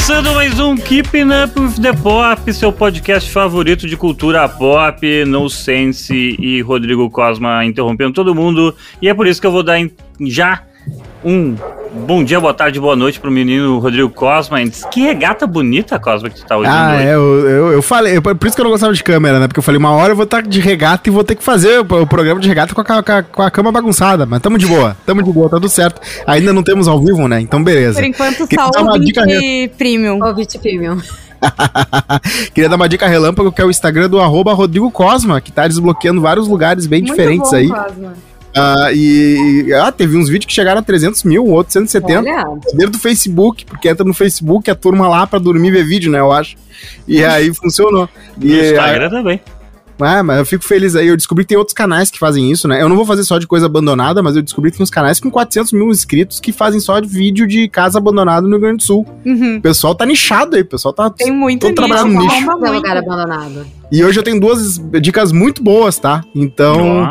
Começando mais um Keeping Up with the Pop, seu podcast favorito de cultura pop, No Sense e Rodrigo Cosma interrompendo todo mundo. E é por isso que eu vou dar já um bom dia, boa tarde, boa noite pro menino Rodrigo Cosma. Que regata bonita, Cosma, que tu tá usando hoje. Eu falei, por isso que eu não gostava de câmera, né? Porque eu falei, uma hora eu vou estar de regata e vou ter que fazer o programa de regata com a cama bagunçada. Mas tamo de boa, tá tudo certo. Ainda não temos ao vivo, né? Então beleza. Por enquanto só o ouvinte premium. Ouvinte premium. Queria dar uma dica relâmpago, que é o Instagram do @Rodrigo Cosma, que tá desbloqueando vários lugares bem diferentes aí. Cosma. Teve uns vídeos que chegaram a 300 mil, outros 170. Dentro do Facebook, porque entra no Facebook a turma lá pra dormir e ver vídeo, né, eu acho. E aí funcionou. E o Instagram também. Mas eu fico feliz aí. Eu descobri que tem outros canais que fazem isso, né? Eu não vou fazer só de coisa abandonada, mas eu descobri que tem uns canais com 400 mil inscritos que fazem só de vídeo de casa abandonada no Rio Grande do Sul. Uhum. O pessoal tá nichado aí, o pessoal tá tem muito trabalhando no nicho. Tem lugar abandonado. E hoje eu tenho duas dicas muito boas, tá? Então...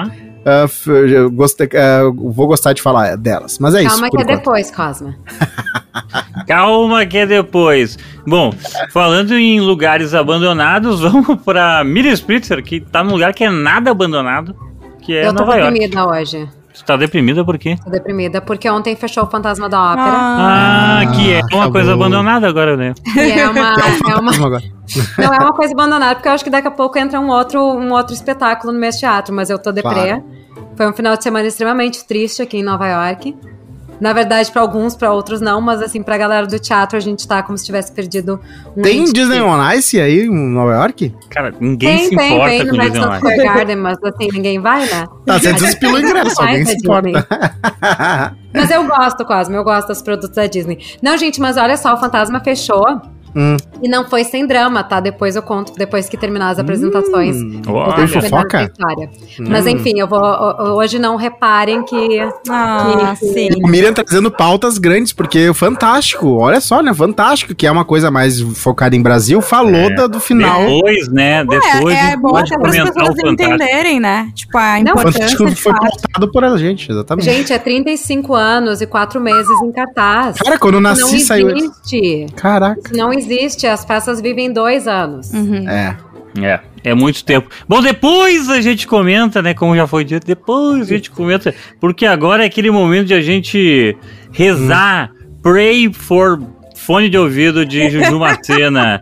vou gostar de falar delas, mas é isso. Calma que é depois, Cosma. Calma que é depois. Bom, falando em lugares abandonados, vamos pra Miriam Spritzer, que tá num lugar que é nada abandonado, que é Nova York. Eu tô deprimida hoje. Você tá deprimida por quê? Tô deprimida porque ontem fechou o Fantasma da Ópera. Que é uma coisa abandonada agora, né? Não é uma coisa abandonada, porque eu acho que daqui a pouco entra um outro espetáculo no meu teatro, mas eu tô deprê. Claro. Foi um final de semana extremamente triste aqui em Nova York. Na verdade, pra alguns, pra outros não, mas assim, pra galera do teatro, a gente tá como se tivesse perdido um... Tem Disney on Ice aí em Nova York? Cara, ninguém se importa com Disney on Ice. Tem, no Madison Square Garden, mas assim, ninguém vai, né? Tá, você despilu o ingresso, alguém se importa. Mas eu gosto, Cosmo, eu gosto dos produtos da Disney. Não, gente, mas olha só, o Fantasma fechou... E não foi sem drama, tá? Depois eu conto, depois que terminar as apresentações. Tem fofoca? Mas enfim, eu vou... Hoje não reparem que... sim. O Miriam trazendo pautas grandes, porque o Fantástico, olha só, né? Fantástico, que é uma coisa mais focada em Brasil, falou do final. Depois, né? Depois é bom até para as pessoas entenderem, né? Tipo, a importância. O Fantástico foi pautado por a gente, exatamente. Gente, é 35 anos e 4 meses em cartaz. Cara, quando eu nasci, saiu... Não existe. Caraca. Não existe, as peças vivem 2 anos. Uhum. É muito tempo. Bom, depois a gente comenta, né, como já foi dito, depois a gente comenta, porque agora é aquele momento de a gente rezar, pray for fone de ouvido de Juju Macena.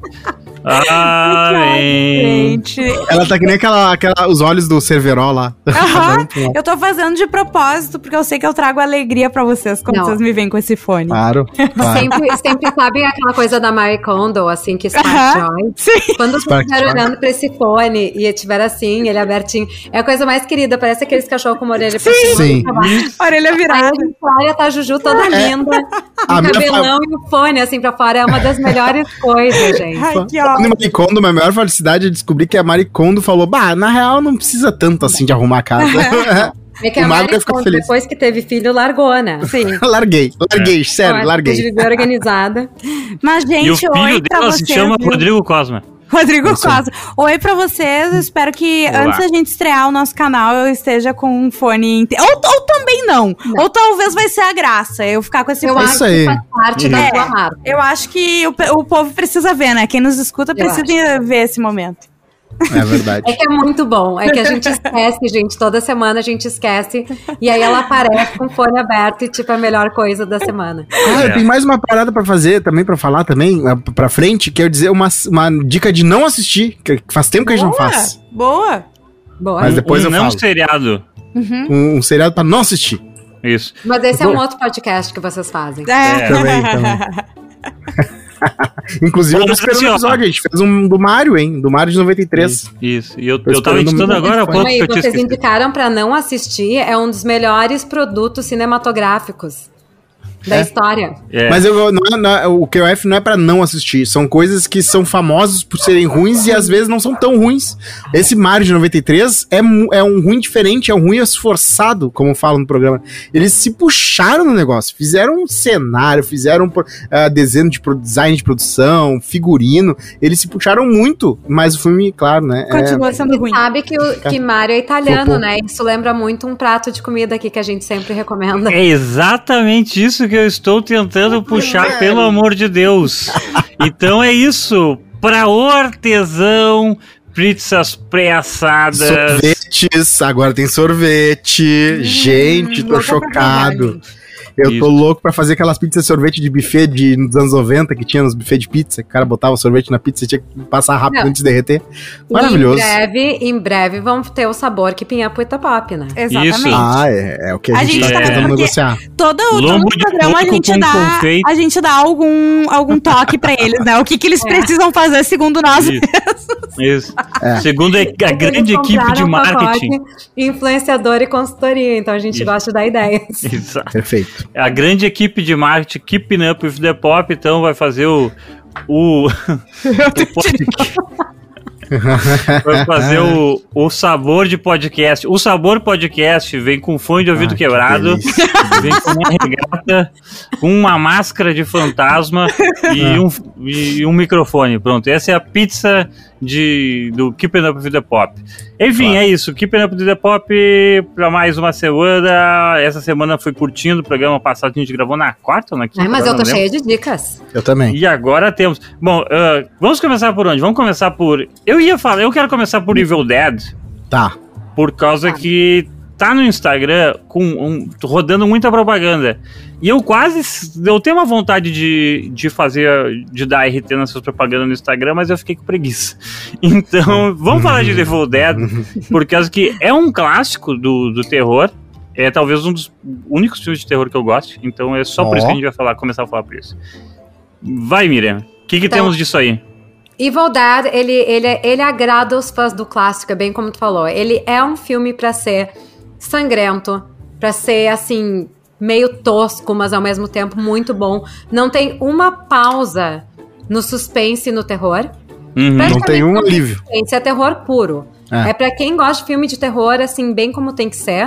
Gente. Ela tá que nem os olhos do Cerveró lá. Eu tô fazendo de propósito, porque eu sei que eu trago alegria pra vocês quando vocês me veem com esse fone. Claro. Sempre sabe aquela coisa da Marie Kondo, assim, que Smart Joy. Sim. Quando você estiver olhando pra esse fone e estiver assim, ele abertinho, é a coisa mais querida, parece aqueles cachorros com uma orelha pra cima. Sim. Orelha virada. Aí tá a Juju toda linda, o cabelão e o fone assim pra fora, é uma das melhores coisas, gente. Ai, que ótimo. Marie Kondo, minha maior felicidade é descobrir que a Marie Kondo falou, na real não precisa tanto assim de arrumar a casa. É que a Marie Kondo, depois que teve filho, largou, né? Sim. Larguei, sério, larguei. De viver organizada. Mas, gente, e o filho dela se chama Rodrigo Cosma. Rodrigo Cosma. Oi pra vocês, espero que antes da gente estrear o nosso canal eu esteja com um fone ou também não. Ou talvez vai ser a graça eu ficar com esse fone. Eu acho que faz parte da sua marca. Eu acho que o povo precisa ver, né? Quem nos escuta precisa ver esse momento. É verdade. É que é muito bom. É que a gente esquece, gente. Toda semana a gente esquece. E aí ela aparece com o fone aberto e tipo a melhor coisa da semana. Tem mais uma parada pra fazer também, pra falar também, pra frente, que eu dizer uma dica de não assistir, que faz tempo que a gente não faz. Boa. Mas depois eu falo. Seriado. Um seriado pra não assistir. Isso. Mas esse é um outro podcast que vocês fazem. Também. Inclusive, eu tô esperando o episódio, a gente fez um do Mario, hein? Do Mario de 93. Isso. E eu tava editando agora há pouco que eu tinha vocês indicaram pra não assistir, é um dos melhores produtos cinematográficos da história. Mas o QF não é pra não assistir. São coisas que são famosas por serem ruins e às vezes não são tão ruins. Esse Mario de 93 é um ruim diferente, é um ruim esforçado, como falam no programa. Eles se puxaram no negócio, fizeram um cenário, fizeram desenho design de produção, figurino. Eles se puxaram muito, mas o filme, claro, né? Continua sendo ruim. Sabe que Mario é italiano, né? Isso lembra muito um prato de comida aqui que a gente sempre recomenda. É exatamente isso que que eu estou tentando puxar, pelo amor de Deus. Então é isso. Pra hortesão, pizzas pré-assadas. Sorvetes, agora tem sorvete. Gente, tô chocado. Eu tô louco pra fazer aquelas pizzas de sorvete de buffet dos anos 90 que tinha nos buffet de pizza. Que o cara botava sorvete na pizza e tinha que passar rápido antes de derreter. Maravilhoso. Em breve vamos ter o sabor que Pinha Puita Pop, né? Exatamente. Isso. É o que a gente tá tentando negociar. Todo programa a gente dá algum toque pra eles, né? O que eles precisam fazer segundo nós mesmos. Isso. Segundo a grande equipe de marketing. Influenciador e consultoria, então a gente gosta de dar ideias. Exato. Perfeito. A grande equipe de marketing Keeping Up with the Pop, então vai fazer vai fazer o sabor de podcast. O sabor podcast vem com fone de ouvido quebrado, vem com uma regata, uma máscara de fantasma e um microfone. Pronto, essa é a pizza do Keeping Up with the Pop. Enfim, é isso. Keeping Up with the Pop para mais uma semana. Essa semana foi curtindo o programa passado, a gente gravou na quarta ou na quinta? Mas eu tô cheia de dicas. Eu também. E agora temos... Bom, vamos começar por onde? Vamos começar por... Eu quero começar por Evil Dead. Tá. Por causa que tá no Instagram rodando muita propaganda. E eu tenho uma vontade de dar RT nessas propagandas no Instagram, mas eu fiquei com preguiça. Então, vamos falar de Evil Dead, por causa que é um clássico do terror. É talvez um dos únicos filmes de terror que eu gosto. Então é só por isso que a gente vai começar a falar por isso. Vai, Miriam. O que temos disso aí? Evil Dead, ele agrada os fãs do clássico, é bem como tu falou. Ele é um filme pra ser sangrento, pra ser, assim, meio tosco, mas ao mesmo tempo muito bom. Não tem uma pausa no suspense e no terror. Não tem um alívio. É terror puro. É pra quem gosta de filme de terror, assim, bem como tem que ser.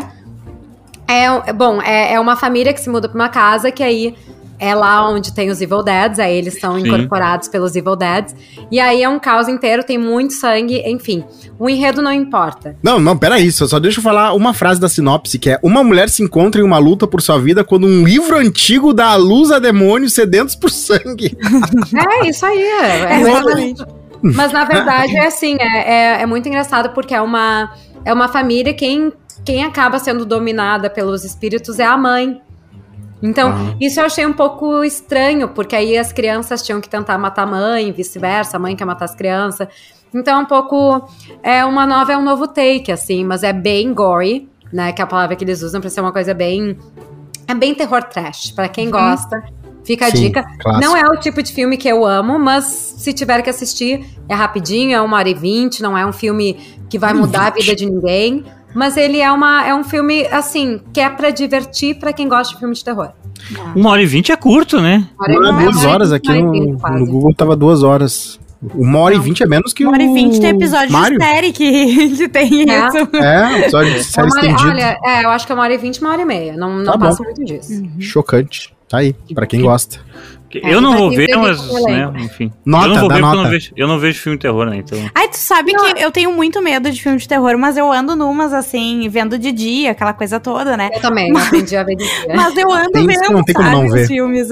É uma família que se muda pra uma casa que aí... É lá onde tem os Evil Deads, aí eles são incorporados pelos Evil Deads. E aí é um caos inteiro, tem muito sangue, enfim. O enredo não importa. Não, peraí, só deixa eu falar uma frase da sinopse, que é: uma mulher se encontra em uma luta por sua vida quando um livro antigo dá à luz a demônios sedentos por sangue. É, isso aí. Exatamente. Mas na verdade é assim, é muito engraçado porque é uma família, quem acaba sendo dominada pelos espíritos é a mãe. Então, isso eu achei um pouco estranho, porque aí as crianças tinham que tentar matar a mãe, vice-versa, a mãe quer matar as crianças. Então, um pouco, é um novo take, assim, mas é bem gory, né, que é a palavra que eles usam pra ser uma coisa bem terror trash, pra quem gosta, fica a dica. Clássico. Não é o tipo de filme que eu amo, mas se tiver que assistir, é rapidinho, é 1h20, não é um filme que vai mudar a vida de ninguém. Mas ele é um filme, assim, que é pra divertir pra quem gosta de filme de terror. 1h20 é curto, né? 2 horas aqui no Google tava 2 horas. 1h20 é menos que 1h20 tem episódio Mario. De série que tem isso. Episódio de série estendido. Olha, eu acho que é 1h20, 1h30. Não passa muito disso. Chocante. Tá aí, pra quem gosta. Eu não vou ver, mas, né, enfim. Nota, eu não vou ver nota. porque eu não vejo filme de terror, né, então... Ai, tu sabe que eu tenho muito medo de filme de terror, mas eu ando numas, assim, vendo de dia, aquela coisa toda, né? Eu também, aprendi a ver de dia. Mas eu ando vendo, não tem como não ver. Os filmes,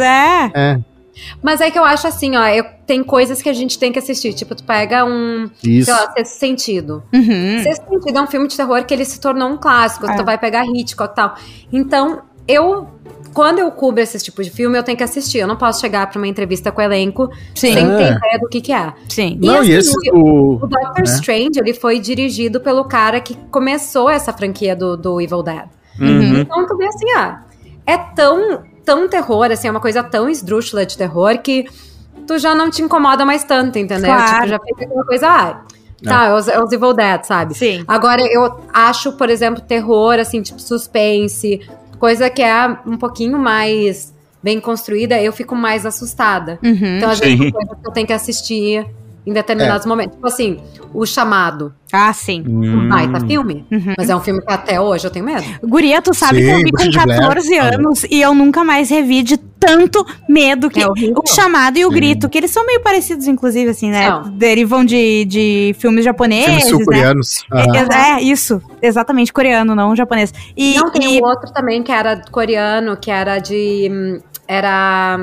Mas é que eu acho assim, tem coisas que a gente tem que assistir. Tipo, tu pega sei lá, Sexto Sentido. Sexto Sentido é um filme de terror que ele se tornou um clássico. Tu vai pegar Hitchcock e tal. Então, quando eu cubro esses tipos de filme, eu tenho que assistir. Eu não posso chegar pra uma entrevista com o elenco sem ter ideia do que é. Sim. Não, e assim, o Doctor Strange, ele foi dirigido pelo cara que começou essa franquia do Evil Dead. Então, tu vê assim, é tão terror, assim, é uma coisa tão esdrúxula de terror que tu já não te incomoda mais tanto, entendeu? Claro. Tipo, já fica aquela coisa, é os Evil Dead, sabe? Sim. Agora, eu acho, por exemplo, terror, assim, tipo suspense, coisa que é um pouquinho mais bem construída, eu fico mais assustada. Então, às vezes, coisa que eu tenho que assistir em determinados momentos. Tipo assim, O Chamado. Ah, sim. Um baita filme. Mas é um filme que até hoje eu tenho medo. Guria, tu sabe que eu vi com 14 anos e eu nunca mais revi de tanto medo que O Chamado e O Grito, que eles são meio parecidos, inclusive, assim, né? Derivam de filmes japoneses, filmes sul-coreanos. Né? Isso. Exatamente, coreano, não japonês. Não, tem um outro também que era coreano, que era de... Era...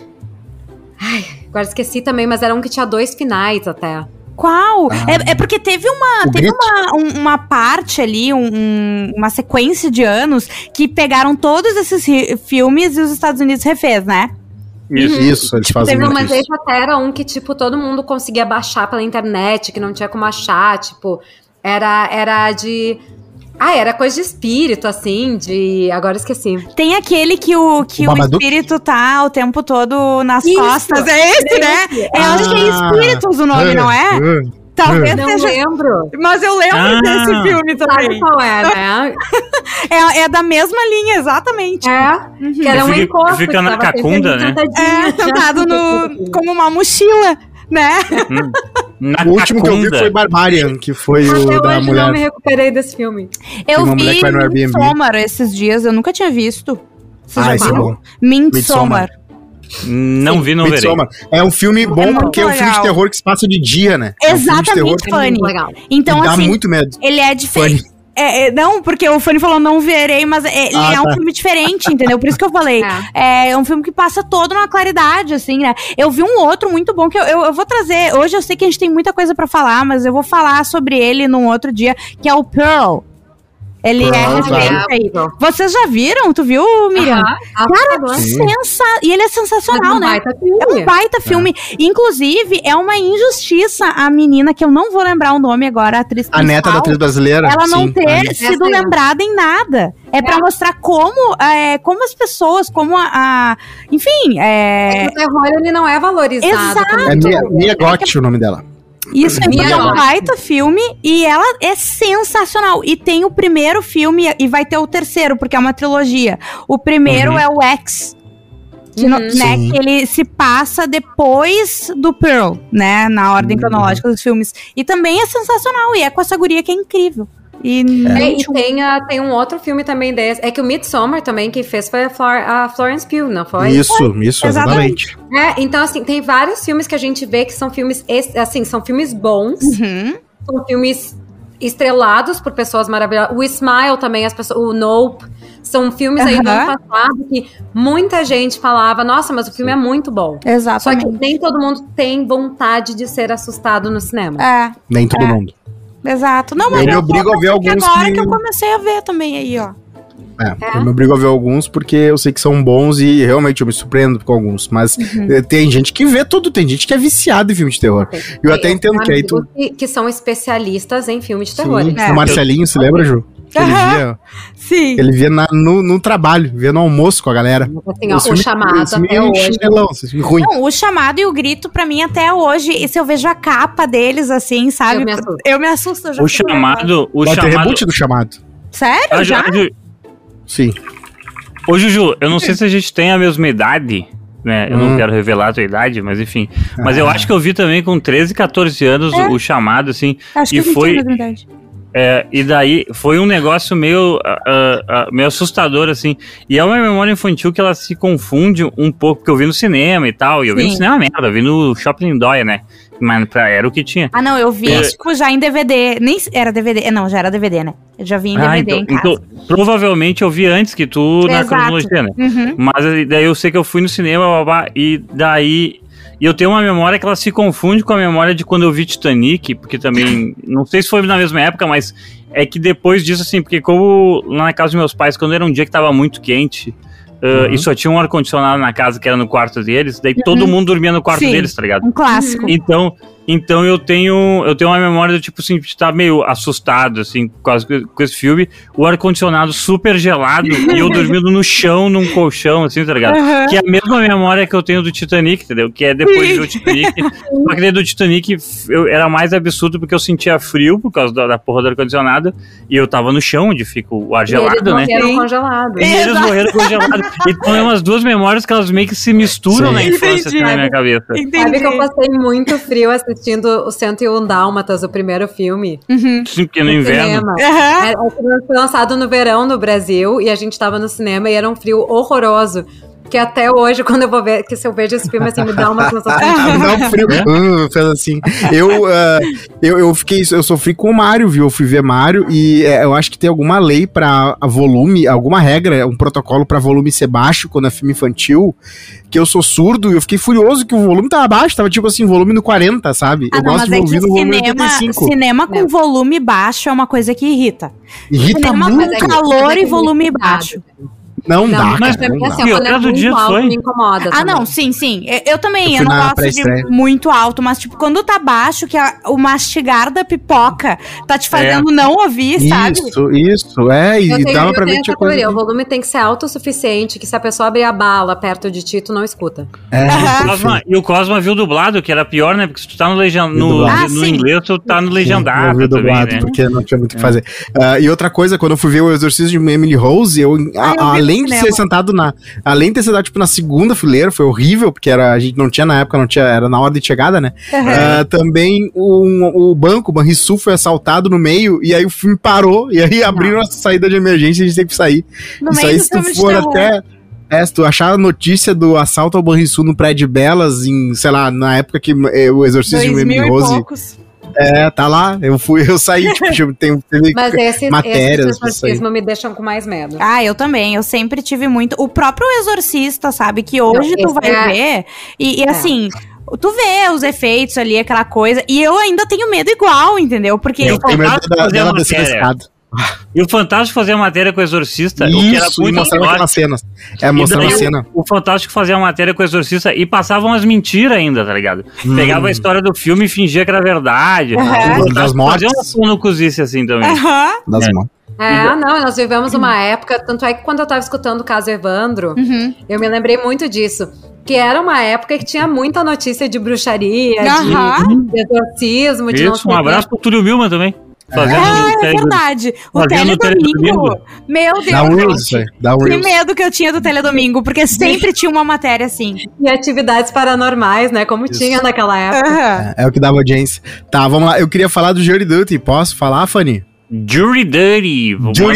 Ai, agora esqueci também, mas era um que tinha 2 finais até. Qual? É porque teve uma parte ali, uma sequência de anos que pegaram todos esses filmes e os Estados Unidos refez, né? Isso, eles fazem muito mas isso. esse até era um que, tipo, todo mundo conseguia baixar pela internet, que não tinha como achar, tipo, era de... era coisa de espírito, assim, agora esqueci. Tem aquele que o espírito tá o tempo todo nas costas. É esse, né? Eu acho que é Espíritos o nome, não é? Talvez não seja... lembro. Mas eu lembro desse filme também. Sabe qual é, né? É da mesma linha, exatamente. Que era um encosto. Fica na cacunda, né? Sentado como uma mochila, né? O último que eu vi foi Barbarian, que foi o da mulher. Eu não me recuperei desse filme. Eu vi Midsommar esses dias, eu nunca tinha visto. Esse é bom. Midsommar. Não vi, não verei. É um filme bom porque é um filme de terror que se passa de dia, né? Exatamente, Fanny. Então, dá assim, muito medo. Ele é diferente. Não, porque o Fanny falou não verei, mas ele é um filme diferente, entendeu? Por isso que eu falei. É um filme que passa todo numa claridade, assim, né? Eu vi um outro muito bom que eu vou trazer. Hoje eu sei que a gente tem muita coisa pra falar, mas eu vou falar sobre ele num outro dia, que é o Pearl. Ele é recente aí. Vocês já viram? Tu viu, Miriam? Cara, e ele é sensacional, né? É um baita filme. Inclusive, é uma injustiça a menina, que eu não vou lembrar o nome agora, a atriz principal, a neta da atriz brasileira. Ela não ter sido lembrada em nada. É pra mostrar como as pessoas, enfim... O terror, ele não é valorizado. Exato. É Mia Gotti o nome dela. Isso é um baita filme e ela é sensacional. E tem o primeiro filme e vai ter o terceiro, porque é uma trilogia. O primeiro é o X, que ele se passa depois do Pearl, né? Na ordem cronológica dos filmes. E também é sensacional. E é com essa guria que é incrível. E tem um outro filme também desse. É que o Midsommar também, quem fez foi a Florence Pugh, não foi? Isso, exatamente. Então, assim, tem vários filmes que a gente vê que são filmes, assim, são filmes bons. São filmes estrelados por pessoas maravilhosas. O Smile também, o Nope. São filmes aí do ano passado que muita gente falava, nossa, mas o filme é muito bom. Exatamente. Só que nem todo mundo tem vontade de ser assustado no cinema. Nem todo mundo. Exato. Não, mas eu me obrigo a ver alguns agora que eu comecei a ver também aí, ó. Eu me obrigo a ver alguns porque eu sei que são bons e realmente eu me surpreendo com alguns. Mas tem gente que vê tudo, tem gente que é viciada em filme de terror. Eu até entendo que aí tu... que são especialistas em filme de terror. O Marcelinho, se lembra, Ju? Ele via no trabalho, via no almoço com a galera. Assim, o Chamado até hoje. Ruim. Não, o Chamado e o Grito, pra mim, até hoje, e se eu vejo a capa deles, assim, sabe? Eu me assusto. O Chamado... Vai ter reboot do Chamado. Sério? Já? Sim. Ô, Juju, eu não sei se a gente tem a mesma idade, né? Eu não quero revelar a tua idade, mas enfim. Mas eu acho que eu vi também com 13, 14 anos o Chamado, assim. Acho que foi... a mesma idade. E daí foi um negócio meio assustador, assim. E é uma memória infantil que ela se confunde um pouco, porque eu vi no cinema e tal. E eu vi no cinema merda, eu vi no Shopping Lindóia, né? Mas era o que tinha. Não, eu vi, tipo, já em DVD. Nem era DVD. Não, já era DVD, né? Eu já vi em DVD em casa. Então, provavelmente eu vi antes que tu na cronologia, né? Mas daí eu sei que eu fui no cinema, e daí... E eu tenho uma memória que ela se confunde com a memória de quando eu vi Titanic, porque também, não sei se foi na mesma época, mas é que depois disso, assim, porque como lá na casa dos meus pais, quando era um dia que tava muito quente, e só tinha um ar-condicionado na casa que era no quarto deles, daí todo mundo dormia no quarto deles, tá ligado? Um clássico. Então eu tenho uma memória do tipo assim, de estar meio assustado, assim, com esse filme, o ar-condicionado super gelado e eu dormindo no chão, num colchão, assim, tá ligado? Que é a mesma memória que eu tenho do Titanic, entendeu? Que é depois do Titanic. Só que do Titanic era mais absurdo porque eu sentia frio por causa da porra do ar-condicionado e eu tava no chão, onde fica o ar gelado, né? E eles congelados. E eles morreram congelados. Então é umas duas memórias que elas meio que se misturam na infância, assim, na minha cabeça. Sabe que eu passei muito frio assistindo o 101 Dálmatas, o primeiro filme. Sim, porque no inverno. Foi lançado no verão no Brasil e a gente tava no cinema e era um frio horroroso. que até hoje, quando eu vou ver, que se eu vejo esse filme, assim, me dá uma sensação. Me dá um frio. Fez assim. Eu sofri com o Mario, viu? Eu fui ver Mario e eu acho que tem alguma lei pra volume, alguma regra, um protocolo pra volume ser baixo quando é filme infantil, que eu sou surdo e eu fiquei furioso que o volume tava baixo, tava tipo assim, volume no 40, sabe? Eu gosto de ouvir no volume 85. Cinema com volume baixo é uma coisa que irrita. Irrita muito. Calor e volume baixo. Não dá, mas cara, não assim, quando é muito alto, me incomoda também. Não, sim. Eu também, eu não gosto de muito alto, mas tipo, quando tá baixo, que o mastigar da pipoca tá te fazendo não ouvir, sabe? Isso, e dava pra ver que coisa. O volume tem que ser alto o suficiente, que se a pessoa abrir a bala perto de ti, tu não escuta. E o Cosma viu dublado, que era pior, né? Porque se tu tá no inglês, tu tá no legendado. Eu vi dublado, né? Porque não tinha muito o que fazer. E outra coisa, quando eu fui ver o Exorcismo de Emily Rose, além de ser sentado além de ter sentado tipo na segunda fileira, foi horrível, porque a gente não tinha na época, era na hora de chegada, né? Também o Banrisul foi assaltado no meio, e aí o filme parou, e aí abriram a saída de emergência e a gente teve que sair. Isso aí, se tu for até... se tu achar a notícia do assalto ao Banrisul no Prédio Belas, sei lá, na época que o Exorcismo de Emily Rose... tá lá, eu saí, tipo, teve mas matérias. Esse exorcismo me deixam com mais medo. Eu também, eu sempre tive muito. O próprio Exorcista, sabe, que hoje tu vai ver, e assim, tu vê os efeitos ali, aquela coisa, e eu ainda tenho medo igual, entendeu? Porque eu tenho medo dela descer escada. E o Fantástico fazia matéria com o Exorcista. Isso, o que era muito mostrava aquelas cenas. Mostrava a cena. O Fantástico fazia uma matéria com o Exorcista e passavam as mentiras ainda, tá ligado? Pegava a história do filme e fingia que era verdade. Das mortes. Fazia uma cozice assim também. Das mortes. Nós vivemos uma época, tanto é que quando eu tava escutando o caso Evandro, eu me lembrei muito disso. Que era uma época que tinha muita notícia de bruxaria, de exorcismo, de um abraço pro Túlio Milman também. É verdade. O Teledomingo. Meu Deus. Que medo que eu tinha do Teledomingo, porque sempre tinha uma matéria assim. E atividades paranormais, né? Como tinha naquela época. É o que dava audiência. Tá, vamos lá. Eu queria falar do Jury Duty. Posso falar, Fanny? Jury Duty.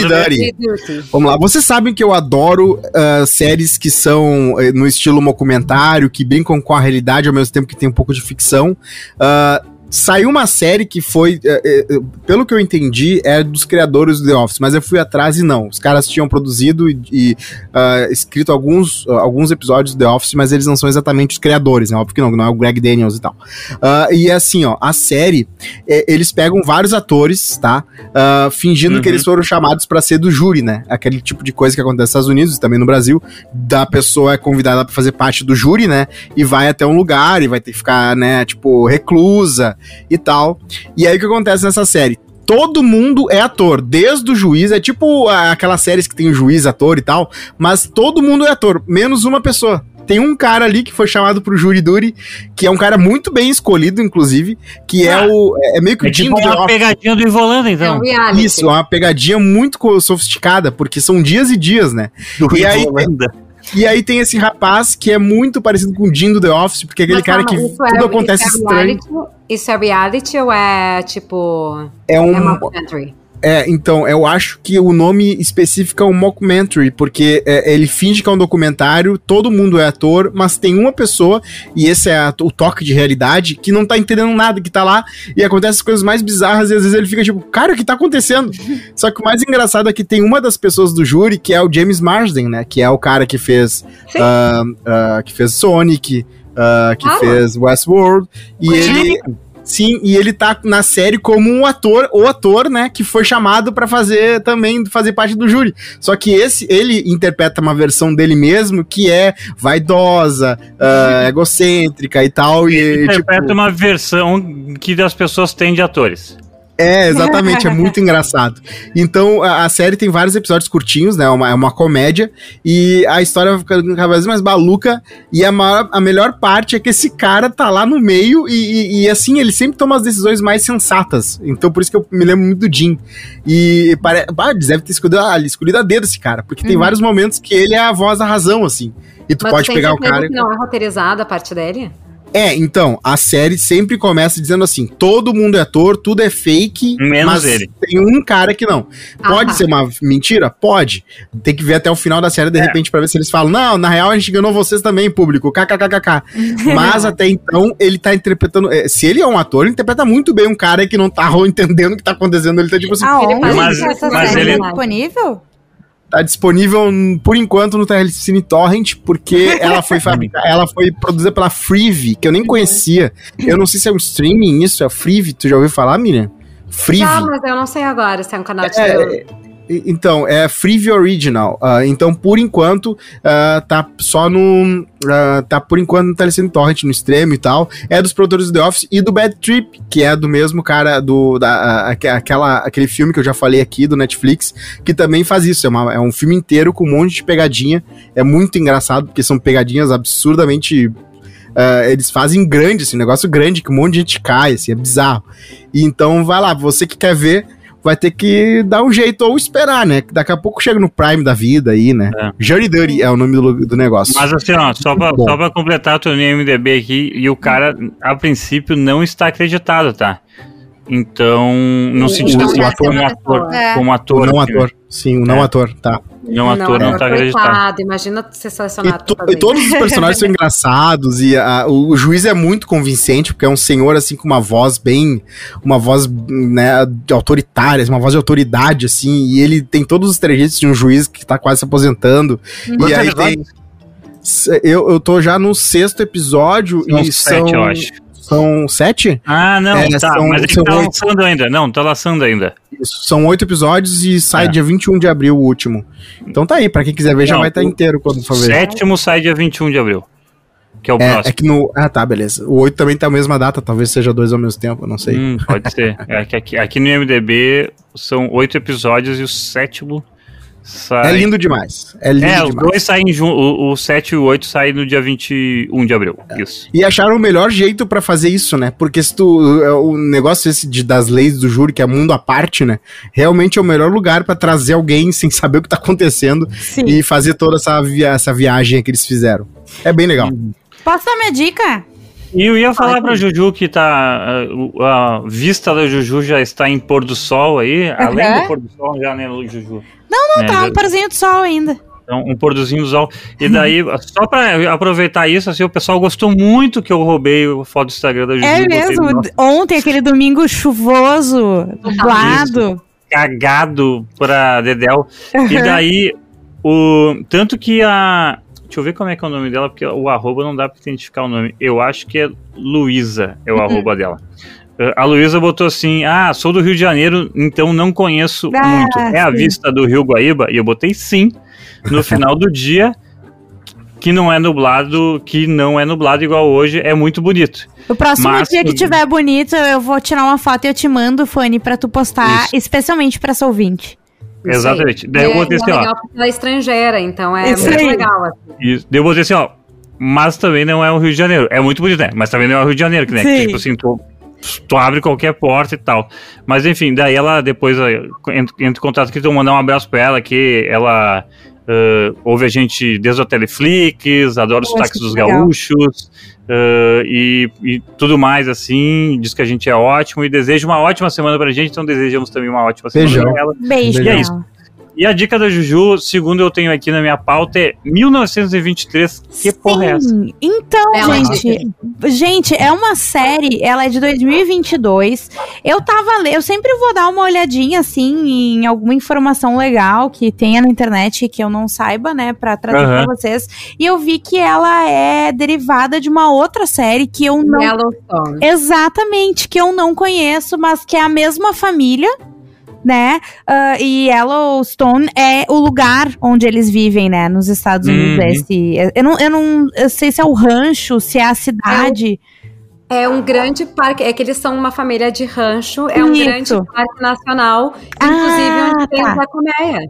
Vamos lá. Vocês sabem que eu adoro séries que são no estilo documentário, que brincam com a realidade ao mesmo tempo que tem um pouco de ficção. Saiu uma série que foi, pelo que eu entendi, é dos criadores do The Office, mas eu fui atrás e não. Os caras tinham produzido e escrito alguns episódios do The Office, mas eles não são exatamente os criadores, né? Óbvio que não é o Greg Daniels e tal. E assim, a série, eles pegam vários atores, tá? Fingindo que eles foram chamados pra ser do júri, né? Aquele tipo de coisa que acontece nos Estados Unidos e também no Brasil, da pessoa é convidada pra fazer parte do júri, né? E vai até um lugar e vai ter que ficar, né, tipo, reclusa e tal. E aí o que acontece nessa série? Todo mundo é ator, desde o juiz, é tipo aquelas séries que tem o juiz, ator e tal, mas todo mundo é ator, menos uma pessoa. Tem um cara ali que foi chamado pro Jury Duty, que é um cara muito bem escolhido, inclusive, que é meio que o tipo uma pegadinha do Ivolanda, então. Isso, uma pegadinha muito sofisticada, porque são dias e dias, né? E aí tem esse rapaz que é muito parecido com o Jim do The Office, porque é aquele cara que tudo acontece estranho. Isso é reality ou é tipo... É mockumentary? Então, eu acho que o nome específico é um mockumentary, porque ele finge que é um documentário, todo mundo é ator, mas tem uma pessoa, e esse é o toque de realidade, que não tá entendendo nada, que tá lá, e acontece as coisas mais bizarras, e às vezes ele fica tipo, cara, o que tá acontecendo? Só que o mais engraçado é que tem uma das pessoas do júri, que é o James Marsden, né, que é o cara que fez Sonic, que fez Westworld, e ele... Sim, e ele tá na série como o ator, né, que foi chamado pra fazer parte do júri. Só que ele interpreta uma versão dele mesmo que é vaidosa, egocêntrica e tal. Ele interpreta uma versão que as pessoas têm de atores. Exatamente, é muito engraçado. Então, a série tem vários episódios curtinhos, né, é uma comédia, e a história vai ficando cada vez mais maluca, e a melhor parte é que esse cara tá lá no meio, e assim, ele sempre toma as decisões mais sensatas, então por isso que eu me lembro muito do Jim. E eles devem ter escolhido a dedo esse cara, porque tem vários momentos que ele é a voz da razão, assim, e tu pode pegar o cara... Mas não é roteirizada a parte dele? Então, a série sempre começa dizendo assim, todo mundo é ator, tudo é fake, menos mas ele. Tem um cara que não. Pode ser uma mentira? Pode. Tem que ver até o final da série, de repente, pra ver se eles falam, não, na real a gente enganou vocês também, público, kkkk. Mas até então, ele tá interpretando, se ele é um ator, ele interpreta muito bem um cara que não tá entendendo o que tá acontecendo, ele tá tipo assim... Mas ele é disponível? Tá disponível, por enquanto, no Telecine Torrent, porque ela foi produzida pela Freevee, que eu nem conhecia. Eu não sei se é um streaming isso, é Freevee, tu já ouviu falar, Miriam? Freevee. Mas eu não sei agora se é um canal de Então, é Freevee Original. Então, por enquanto, tá só no... tá, por enquanto, no Telecine Torrent, no Extremo e tal. É dos produtores do The Office e do Bad Trip, que é do mesmo cara aquele filme que eu já falei aqui, do Netflix, que também faz isso. É um filme inteiro com um monte de pegadinha. É muito engraçado, porque são pegadinhas absurdamente... eles fazem grande, assim, um negócio grande, que um monte de gente cai, assim, é bizarro. E então, vai lá, você que quer ver... vai ter que dar um jeito ou esperar, né? Daqui a pouco chega no Prime da vida aí, né? Journey Dirty é o nome do negócio. Mas assim, ó, só pra completar, tô no IMDb aqui, e o cara, a princípio, não está acreditado, tá? Então, no sentido assim, como ator. O não ator, sim, o não ator, tá. Não ator não tá acreditado. Imagina ser selecionado. E todos os personagens são engraçados e o juiz é muito convincente, porque é um senhor assim com uma voz bem, né, autoritária, uma voz de autoridade assim, e ele tem todos os trejeitos de um juiz que tá quase se aposentando. E aí tem... Eu tô já no 6º episódio e são 7, eu acho. São 7? Ah, não, tá, mas ele tá lançando ainda. Não, tá lançando ainda. Isso, são 8 episódios e sai dia 21 de abril o último. Então tá aí, pra quem quiser ver, já vai estar inteiro quando for ver. O 7º sai dia 21 de abril, que é o próximo. É que no... Ah, tá, beleza. O 8 também tá a mesma data, talvez seja 2 ao mesmo tempo, não sei. Pode ser. É que aqui no IMDb são 8 episódios e o 7º sai... É lindo demais. É lindo demais. Os dois saem o 7 e o 8 saem no dia 21 de abril. Isso. E acharam o melhor jeito pra fazer isso, né? Porque se o negócio esse das leis do júri, que é mundo à parte, né? Realmente é o melhor lugar pra trazer alguém sem saber o que tá acontecendo. Sim. E fazer toda essa viagem que eles fizeram. É bem legal. Posso dar minha dica? E eu ia falar pra Juju que tá... A vista da Juju já está em pôr do sol aí. Além do pôr do sol já, né, Juju? Não, tá um porzinho do sol ainda. Então, um porzinho do sol. E daí, só pra aproveitar isso, assim, o pessoal gostou muito que eu roubei a foto do Instagram da Juju. É mesmo? Ontem, aquele domingo chuvoso, nublado. Cagado pra Dedéu. E daí, tanto que a... Deixa eu ver como é que é o nome dela, porque o arroba não dá pra identificar o nome. Eu acho que é Luísa, é o arroba dela. A Luísa botou assim, sou do Rio de Janeiro, então não conheço muito. É a vista do Rio Guaíba? E eu botei sim, no final do dia, que não é nublado igual hoje, é muito bonito. O próximo dia que tiver bonito, eu vou tirar uma foto e eu te mando, Fanny, pra tu postar, especialmente pra essa ouvinte. Exatamente. Daí eu botei assim, ó. Legal porque ela é estrangeira, então é muito legal. Assim. Isso. Daí eu botei assim, ó, mas também não é o Rio de Janeiro. É muito bonito, né? Mas também não é o Rio de Janeiro, né? Que, tipo assim, tu abre qualquer porta e tal. Mas enfim, daí ela depois entra em contato aqui, então mandar um abraço pra ela, que ela ouve a gente desde o Teleflix, adora os sotaques dos gaúchos e tudo mais, assim, diz que a gente é ótimo e deseja uma ótima semana pra gente, então desejamos também uma ótima semana pra ela. Beijo. E é isso. E a dica da Juju, segundo eu tenho aqui na minha pauta, é 1923. Que porra é essa? Então, gente, é uma série, ela é de 2022. Eu sempre vou dar uma olhadinha, assim, em alguma informação legal que tenha na internet que eu não saiba, né, pra trazer pra vocês. E eu vi que ela é derivada de uma outra série que eu não... Yellowstone. Exatamente, que eu não conheço, mas que é a mesma família, né, e Yellowstone é o lugar onde eles vivem, né, nos Estados Unidos. Eu sei se é o rancho, se é a cidade. É um grande parque, é que eles são uma família de rancho, é um grande parque nacional, inclusive onde tem a colmeia.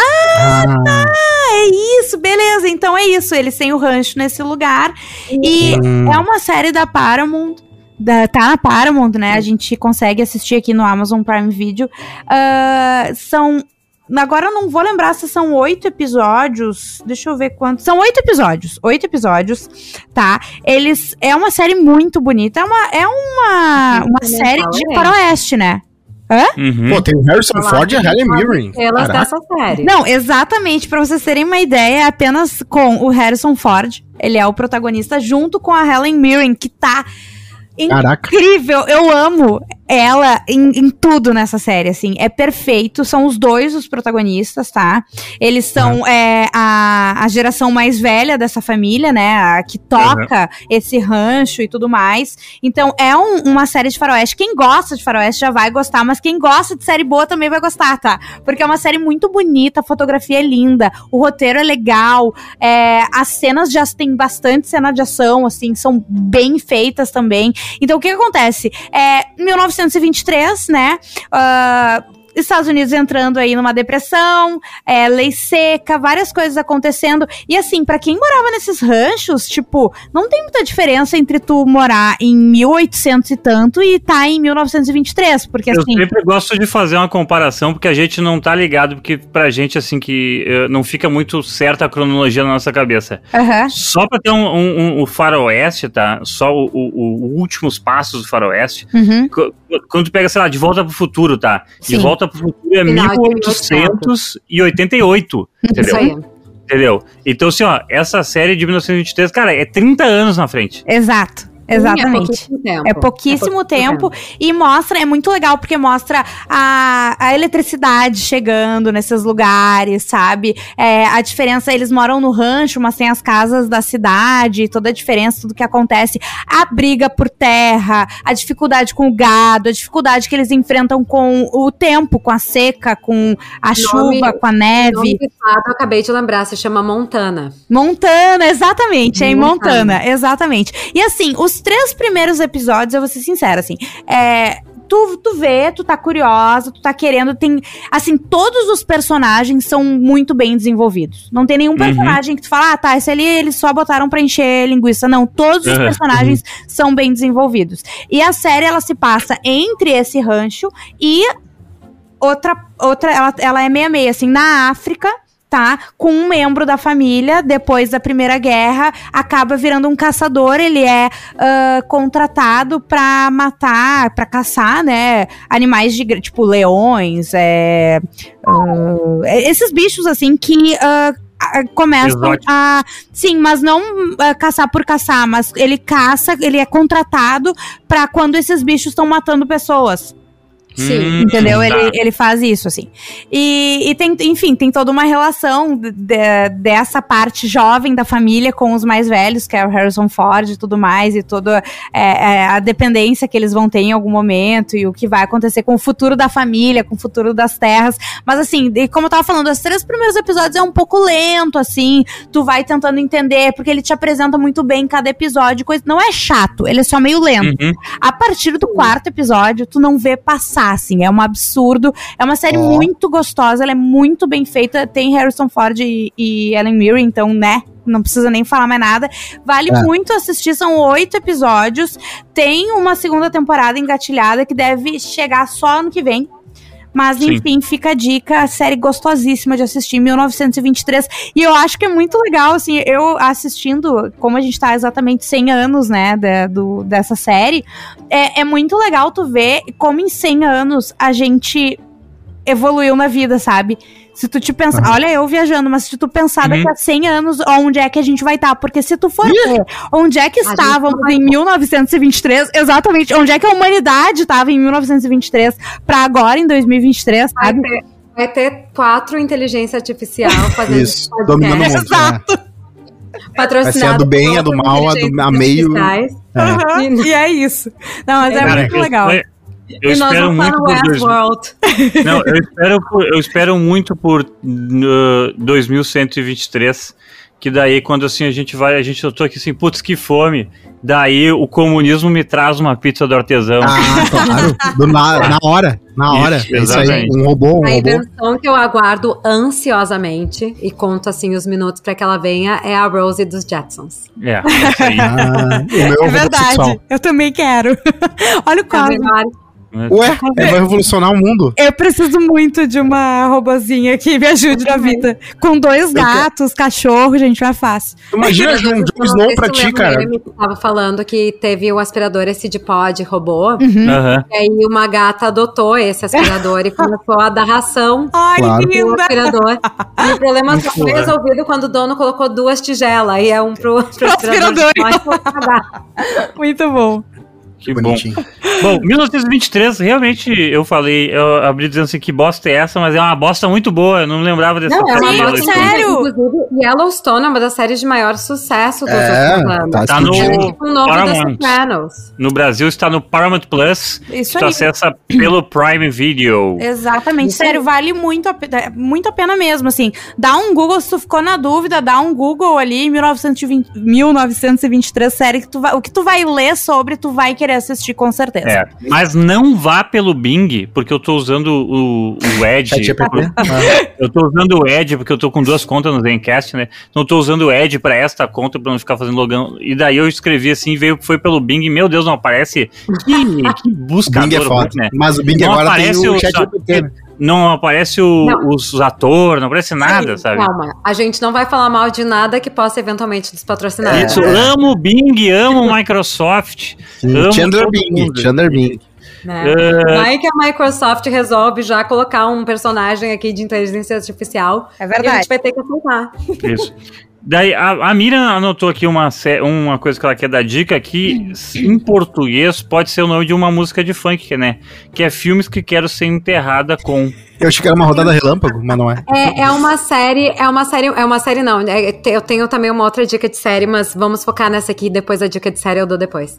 É isso, beleza, então é isso, eles têm o rancho nesse lugar, e é uma série da Paramount, tá na Paramount, né? A gente consegue assistir aqui no Amazon Prime Video. São Agora eu não vou lembrar se são 8 episódios. Deixa eu ver quantos. São 8 episódios. 8 episódios, tá? É uma série muito bonita. É uma série de faroeste, né? Hã? Uhum. Pô, tem o Harrison Ford e a Helen Mirren. Elas dessa série. Não, exatamente. Pra vocês terem uma ideia, é apenas com o Harrison Ford. Ele é o protagonista, junto com a Helen Mirren, que tá incrível. Eu amo ela em tudo nessa série, assim. É perfeito. São os dois os protagonistas, tá? Eles são a geração mais velha dessa família, né? A que toca esse rancho e tudo mais. Então, é uma série de faroeste. Quem gosta de faroeste já vai gostar, mas quem gosta de série boa também vai gostar, tá? Porque é uma série muito bonita, a fotografia é linda, o roteiro é legal, as cenas já tem bastante cena de ação, assim, são bem feitas também. Então, o que acontece? 1923, né? Estados Unidos entrando aí numa depressão, lei seca, várias coisas acontecendo. E assim, pra quem morava nesses ranchos, tipo, não tem muita diferença entre tu morar em 1800 e tanto e tá em 1923, porque assim... Eu sempre gosto de fazer uma comparação, porque a gente não tá ligado, porque pra gente, assim, que não fica muito certa a cronologia na nossa cabeça. Só pra ter o faroeste, tá? Só os últimos passos do faroeste. Quando tu pega, sei lá, De Volta pro Futuro, tá? De Volta pro Futuro é 1888, entendeu? Isso aí. Entendeu? Então, assim, ó, essa série de 1923, cara, é 30 anos na frente. Exato. Exatamente. É pouquíssimo tempo. E mostra, é muito legal, porque mostra a eletricidade chegando nesses lugares, sabe? A diferença, eles moram no rancho, mas tem as casas da cidade, toda a diferença, tudo que acontece. A briga por terra, a dificuldade com o gado, a dificuldade que eles enfrentam com o tempo, com a seca, com a chuva, com a neve. O nome do estado, eu acabei de lembrar, se chama Montana. Montana, exatamente, é em Montana, exatamente. E assim, os 3 primeiros episódios, eu vou ser sincera, assim, tu vê, tu tá curiosa, tu tá querendo, tem, assim, todos os personagens são muito bem desenvolvidos. Não tem nenhum personagem que tu fala, tá, esse ali eles só botaram pra encher linguiça. Não, todos os personagens são bem desenvolvidos. E a série, ela se passa entre esse rancho e outra ela é meia-meia, assim, na África, tá? Com um membro da família, depois da Primeira Guerra, acaba virando um caçador. Ele é contratado pra matar, pra caçar, né? Animais tipo leões, esses bichos, assim, que... começam a... Sim, mas não caçar por caçar, mas ele caça, ele é contratado pra quando esses bichos estão matando pessoas. Sim, entendeu? Ele faz isso, assim. E tem, enfim, tem toda uma relação dessa parte jovem da família com os mais velhos, que é o Harrison Ford e tudo mais, e toda a dependência que eles vão ter em algum momento, e o que vai acontecer com o futuro da família, com o futuro das terras. Mas assim, como eu tava falando, os 3 primeiros episódios é um pouco lento, assim, tu vai tentando entender, porque ele te apresenta muito bem cada episódio, não é chato, ele é só meio lento. A partir do 4º episódio, tu não vê passar, assim, é um absurdo, é uma série muito gostosa, ela é muito bem feita, tem Harrison Ford e Helen Mirren, então, né, não precisa nem falar mais nada, vale muito assistir, são 8 episódios, tem uma 2ª temporada engatilhada que deve chegar só ano que vem. Mas, enfim, fica a dica, a série gostosíssima de assistir, 1923. E eu acho que é muito legal, assim, eu assistindo, como a gente tá exatamente 100 anos, né, dessa série, é muito legal tu ver como em 100 anos a gente evoluiu na vida, sabe? Se tu te pensar, olha eu viajando, mas se tu pensar daqui a 100 anos, onde é que a gente vai estar? Porque se tu for ver onde é que estávamos em 1923, exatamente, onde é que a humanidade estava em 1923 para agora, em 2023, sabe? Vai ter 4 inteligência artificial fazendo isso, dominando o mundo. Exato. Patrocinado. Vai ser a do bem, a do mal, a meio. E é isso. Não, mas é muito legal. Eu espero muito por Não, eu espero muito por 2123, que daí quando assim eu tô aqui assim, putz, que fome. Daí o comunismo me traz uma pizza do artesão. Claro. Na hora. Isso aí, um robô. A invenção que eu aguardo ansiosamente e conto assim os minutos pra que ela venha é a Rosie dos Jetsons. Isso aí. É verdade. Eu também quero. Olha o Cosmo. Ué, vai revolucionar o mundo. Eu preciso muito de uma robozinha que me ajude na vida. Com 2 gatos, cachorro, gente, não é fácil. Imagina um Jon Snow pra ti, cara. Eu tava falando que teve o aspirador SidPod robô. E aí uma gata adotou esse aspirador e começou a dar ração pro aspirador. E o problema só foi resolvido quando o dono colocou 2 tigelas. E é um pro aspirador. Muito bom. Que bonitinho. Bom, 1923, realmente, eu abri dizendo assim, que bosta é essa, mas é uma bosta muito boa, eu não lembrava dessa série. Não, é bosta, sério? Inclusive, Yellowstone é uma das séries de maior sucesso dos últimos anos. Tá no novo Paramount. No Brasil está no Paramount Plus, isso tu acessa pelo Prime Video. Exatamente, sério, vale muito a pena mesmo, assim, dá um Google, se tu ficou na dúvida, dá um Google ali, 1923, série, o que tu vai ler sobre, tu vai querer assistir com certeza. Mas não vá pelo Bing, porque eu tô usando o Edge. Eu tô usando o Edge, porque eu tô com 2 contas no Zencast, né? Então eu tô usando o Edge pra esta conta, pra não ficar fazendo logão. E daí eu escrevi assim, foi pelo Bing, meu Deus, não aparece. Que buscador, Bing é foda, né? Mas o Bing não agora tem o ChatGPT, né? Não aparece os atores, não aparece nada, sabe? Calma, a gente não vai falar mal de nada que possa eventualmente despatrocinar. Isso, amo o Bing, amo o Microsoft. Chandler Bing. Vai que a Microsoft resolve já colocar um personagem aqui de inteligência artificial. É verdade. E a gente vai ter que aceitar. Isso. Daí, a Miriam anotou aqui uma coisa que ela quer dar dica, que em português pode ser o nome de uma música de funk, né? Que é Filmes que Quero Ser Enterrada Com. Eu achei que era uma rodada relâmpago, mas não é. É uma série não. Eu tenho também uma outra dica de série, mas vamos focar nessa aqui, depois a dica de série eu dou depois.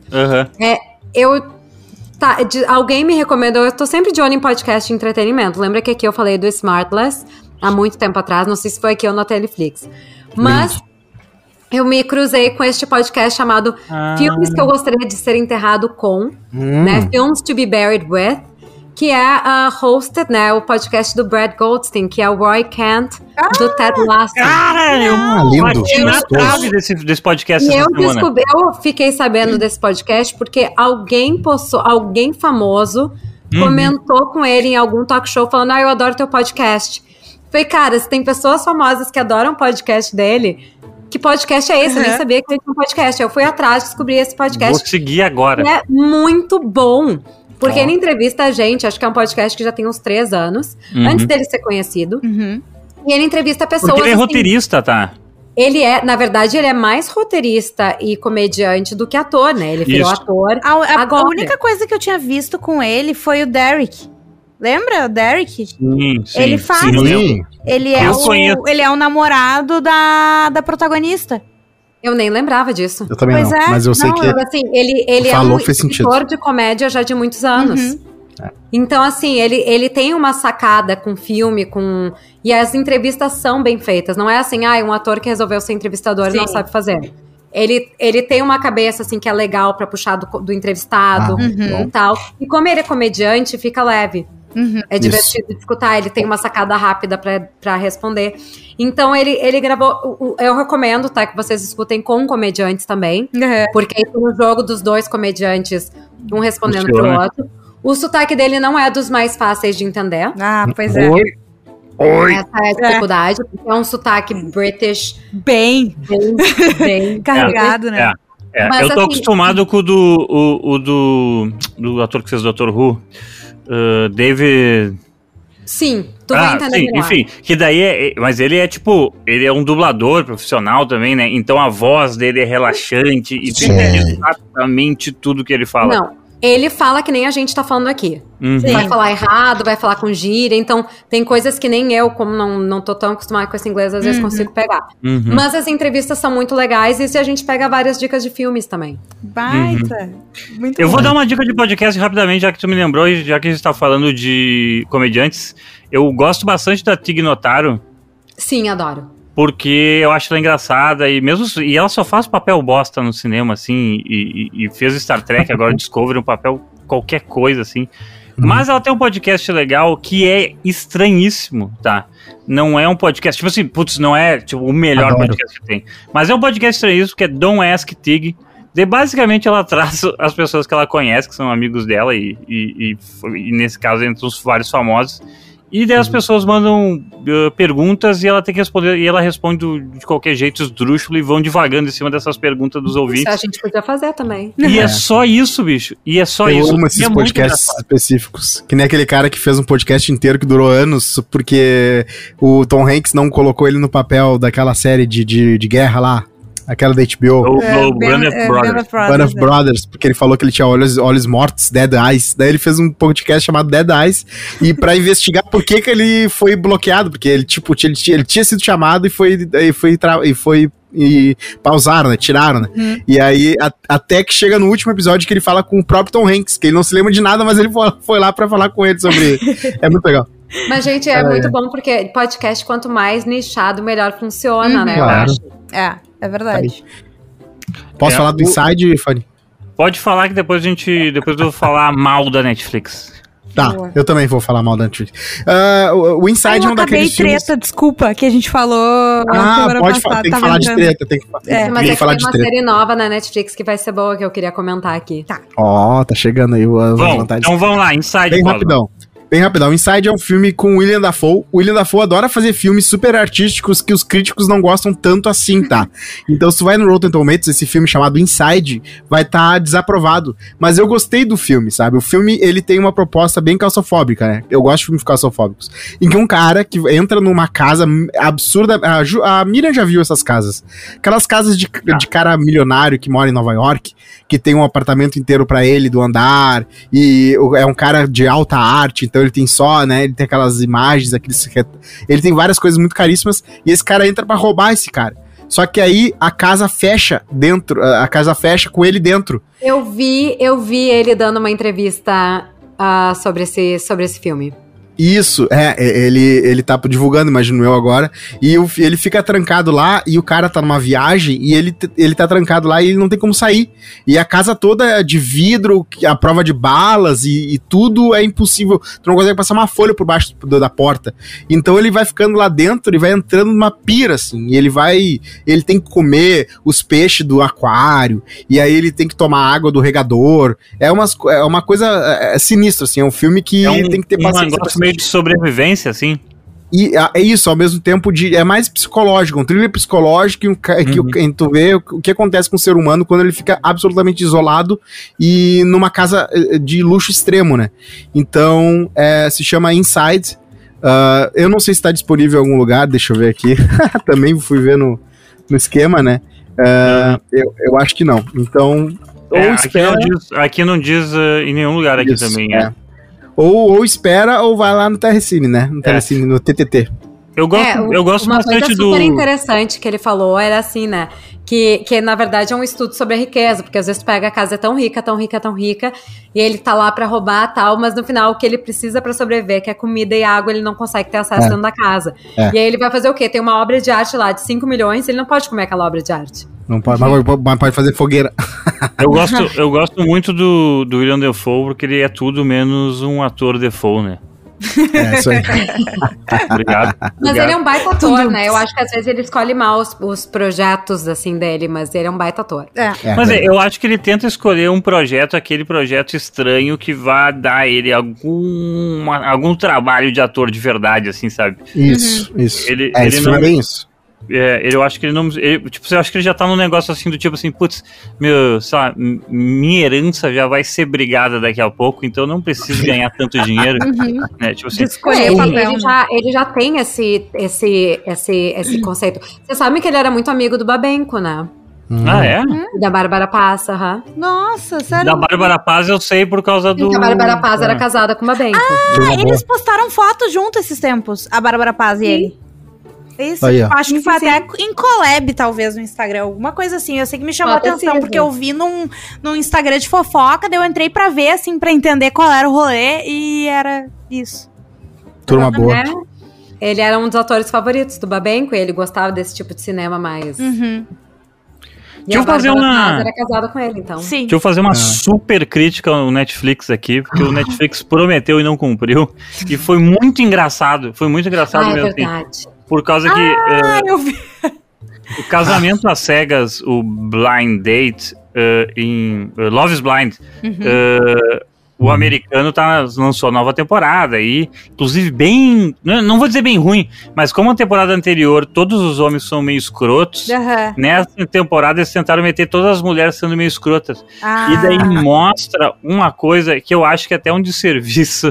Alguém me recomendou, eu tô sempre de olho em podcast de entretenimento. Lembra que aqui eu falei do Smartless há muito tempo atrás, não sei se foi aqui ou na Netflix. Mas eu me cruzei com este podcast chamado Filmes que eu gostaria de ser enterrado com, né? Films to be buried with, que é hosted, né? O podcast do Brad Goldstein, que é o Roy Kent, do Ted Lasso. Cara, eu bati na trave desse podcast essa semana. Eu fiquei sabendo desse podcast porque alguém famoso comentou com ele em algum talk show falando, eu adoro teu podcast. Falei, cara, se tem pessoas famosas que adoram o podcast dele, que podcast é esse? Eu nem sabia que ele tinha um podcast. Eu fui atrás, descobri esse podcast. Vou seguir agora. É muito bom. Porque ele entrevista a gente, acho que é um podcast que já tem uns 3 anos, antes dele ser conhecido. E ele entrevista pessoas. Porque ele é roteirista, tá? Na verdade, ele é mais roteirista e comediante do que ator, né? Ele virou ator. A única coisa que eu tinha visto com ele foi o Derek. Lembra o Derek? Sim. Ele faz. Sim. Ele é o namorado da protagonista. Eu nem lembrava disso. Eu também não, mas eu sei que assim, ele é um escritor de comédia já de muitos anos. Então, assim, ele tem uma sacada com filme, e as entrevistas são bem feitas. Não é assim, um ator que resolveu ser entrevistador e não sabe fazer. Ele tem uma cabeça, assim, que é legal pra puxar do entrevistado e tal. E como ele é comediante, fica leve. É divertido de escutar, ele tem uma sacada rápida pra responder. Então, ele gravou... Eu recomendo, tá, que vocês escutem com comediantes também. Porque aí tem o jogo dos 2 comediantes, um respondendo pro outro. O sotaque dele não é dos mais fáceis de entender. Pois é. Oi. Essa é a dificuldade, porque é um sotaque British bem carregado, né? Mas, eu tô acostumado com o do ator que fez o Dr. Who, David... Sim, tu vai entender melhor. Enfim, que daí mas ele é tipo, ele é um dublador profissional também, né? Então a voz dele é relaxante e tem exatamente tudo que ele fala. Não, ele fala que nem a gente tá falando aqui. Vai falar errado, vai falar com gíria, então tem coisas que nem eu, como não tô tão acostumada com esse inglês, às vezes consigo pegar. Mas as entrevistas são muito legais e a gente pega várias dicas de filmes também. Baita! Muito eu bom. vou dar uma dica de podcast rapidamente, já que tu me lembrou e já que a gente tá falando de comediantes. Eu gosto bastante da Tig Notaro. Sim, adoro. Porque eu acho ela engraçada e ela só faz papel bosta no cinema, assim, e fez Star Trek, agora Discovery, um papel qualquer coisa, assim. Mas ela tem um podcast legal que é estranhíssimo, tá? Não é um podcast, tipo assim, não é tipo, o melhor podcast que tem. Mas é um podcast estranhíssimo que é Don't Ask Tig. Daí, basicamente, ela traz as pessoas que ela conhece, que são amigos dela, e nesse caso, entre os vários famosos. E daí as pessoas mandam perguntas e ela tem que responder, e ela responde de qualquer jeito, esdrúxulo, e vão divagando em cima dessas perguntas dos ouvintes. Isso a gente podia fazer também. E é só isso, bicho. E é só isso. Eu amo esses podcasts específicos. Que nem aquele cara que fez um podcast inteiro que durou anos, porque o Tom Hanks não colocou ele no papel daquela série de guerra lá. Aquela da HBO. O Band of Brothers. Band of Brothers, porque ele falou que ele tinha olhos mortos, Dead Eyes. Daí ele fez um podcast chamado Dead Eyes, e pra investigar por que ele foi bloqueado, porque ele, tipo, ele tinha sido chamado e pausaram, né? Tiraram, né? E aí, até que chega no último episódio que ele fala com o próprio Tom Hanks, que ele não se lembra de nada, mas ele foi lá pra falar com ele sobre... É muito legal. Mas, gente, é muito bom, porque podcast, quanto mais nichado, melhor funciona, né? Claro. Eu acho. É verdade. Posso falar do Inside, Fanny? Pode falar que depois eu vou falar mal da Netflix. Tá, eu também vou falar mal da Netflix. O Inside é um daqueles filmes... treta, desculpa, que a gente falou pode falar, tem que falar de treta. Mas é que tem uma série nova na Netflix que vai ser boa, que eu queria comentar aqui. Tá. Tá chegando aí as vantagens. Então vamos lá, Inside. Bem rapidão. Inside é um filme com o William Dafoe. O William Dafoe adora fazer filmes super artísticos que os críticos não gostam tanto assim, tá? Então, se tu vai no Rotten Tomatoes, esse filme chamado Inside vai estar desaprovado. Mas eu gostei do filme, sabe? O filme, ele tem uma proposta bem claustrofóbica, né? Eu gosto de filmes claustrofóbicos. Em que um cara que entra numa casa absurda... A Miriam já viu essas casas. Aquelas casas de cara milionário que mora em Nova York, que tem um apartamento inteiro pra ele, do andar, e é um cara de alta arte, então ele tem só, né, ele tem aquelas imagens, ele tem várias coisas muito caríssimas, e esse cara entra pra roubar esse cara. Só que aí a casa fecha com ele dentro. Eu vi ele dando uma entrevista sobre esse filme. Isso, ele tá divulgando, imagino eu agora, e ele fica trancado lá, e o cara tá numa viagem, e ele tá trancado lá e ele não tem como sair. E a casa toda é de vidro, a prova de balas, e tudo é impossível. Tu não consegue passar uma folha por baixo da porta. Então ele vai ficando lá dentro, e vai entrando numa pira, assim, e ele tem que comer os peixes do aquário, e aí ele tem que tomar água do regador. É uma coisa sinistra, assim, é um filme que tem que ter paciência. Meio de sobrevivência, assim. E é isso, ao mesmo tempo é mais psicológico, um thriller psicológico que tu vê o que acontece com o ser humano quando ele fica absolutamente isolado e numa casa de luxo extremo, né? Então, se chama Inside. Eu não sei se está disponível em algum lugar, deixa eu ver aqui. Também fui ver no esquema, né? Eu acho que não. Então, aqui não diz em nenhum lugar aqui isso, também, Ou espera, ou vai lá no Telecine, né? No Telecine, no TTT. Eu gosto bastante do... Uma coisa super interessante que ele falou era assim, né? Que na verdade é um estudo sobre a riqueza, porque às vezes tu pega a casa tão rica, e ele tá lá pra roubar tal, mas no final o que ele precisa pra sobreviver, que é comida e água, ele não consegue ter acesso dentro da casa. E aí ele vai fazer o quê? Tem uma obra de arte lá de 5 milhões, ele não pode comer aquela obra de arte. Não pode, mas pode fazer fogueira. Eu gosto muito do William Dafoe, porque ele é tudo menos um ator Dafoe, né? Isso aí. Obrigado. Mas ele é um baita ator, né? Eu acho que às vezes ele escolhe mal os projetos, assim, dele, mas ele é um baita ator. Mas eu acho que ele tenta escolher um projeto, aquele projeto estranho que vai dar a ele algum trabalho de ator de verdade, assim, sabe? Isso. Ele não é bem isso. Eu acho que ele não... eu acho que ele já tá num negócio assim, do tipo assim, putz, sei lá, minha herança já vai ser brigada daqui a pouco, então eu não preciso ganhar tanto dinheiro. Né? Tipo assim, ele já tem esse conceito. Você sabe que ele era muito amigo do Babenco, né? É? Da Bárbara Paz, Nossa, sério? Da Bárbara Paz eu sei por causa do... A Bárbara Paz era casada com o Babenco. Eles postaram foto junto esses tempos, a Bárbara Paz e ele. Isso, aí, acho que foi até em collab, talvez, no Instagram, alguma coisa assim. Eu sei que me chamou a atenção, porque eu vi num Instagram de fofoca, daí eu entrei pra ver, assim, pra entender qual era o rolê, e era isso. Turma boa. Ele era um dos atores favoritos do Babenco, e ele gostava desse tipo de cinema mais... Deixa eu fazer era casada com ele, então. Sim. Deixa eu fazer uma super crítica ao Netflix aqui, porque o Netflix prometeu e não cumpriu, e foi muito engraçado. Foi muito engraçado mesmo. É verdade. Assim, por causa que... eu vi. O Casamento às Cegas, o Blind Date, em Love is Blind, o americano lançou a nova temporada e, inclusive, não vou dizer bem ruim, mas como a temporada anterior todos os homens são meio escrotos, nessa temporada eles tentaram meter todas as mulheres sendo meio escrotas. E daí mostra uma coisa que eu acho que é até um desserviço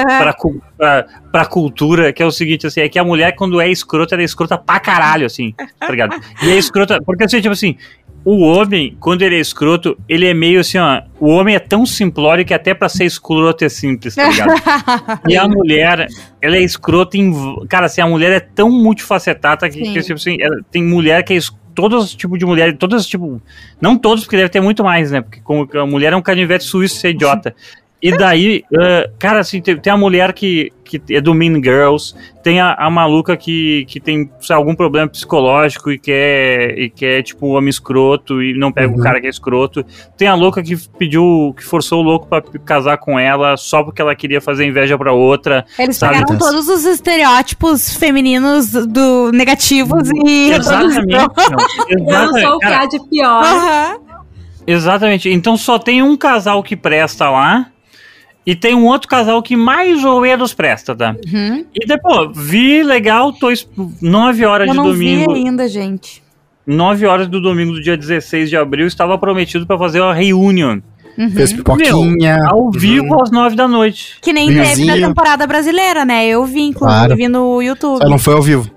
pra cultura, que é o seguinte, assim, é que a mulher, quando é escrota, ela é escrota pra caralho, assim, tá ligado? E é escrota, porque assim, tipo assim, o homem, quando ele é escroto, ele é meio assim, ó, o homem é tão simplório que até pra ser escroto é simples, tá ligado? E a mulher, ela é escrota cara, assim, a mulher é tão multifacetada que tipo assim, tem mulher que é todos os tipos de mulher, todos tipo, não todos, porque deve ter muito mais, né? Porque como a mulher é um canivete suíço, você é idiota. E daí, cara, assim, tem a mulher que é do Mean Girls, tem a maluca que tem algum problema psicológico e quer tipo, um homem escroto e não pega o cara que é escroto. Tem a louca que forçou o louco pra casar com ela só porque ela queria fazer inveja pra outra. Eles pegaram todos os estereótipos femininos negativos e... Exatamente. Só o que há de pior. Exatamente. Então só tem um casal que presta lá. E tem um outro casal que mais ou menos presta, tá? E depois, vi legal, 9 horas de domingo. Eu não vi ainda, gente. 9 horas do domingo do dia 16 de abril, estava prometido pra fazer uma reunion. Fez pipoquinha. Ao vivo às 9 da noite. Que nem teve na temporada brasileira, né? Eu vi, inclusive, vi no YouTube. Só não foi ao vivo.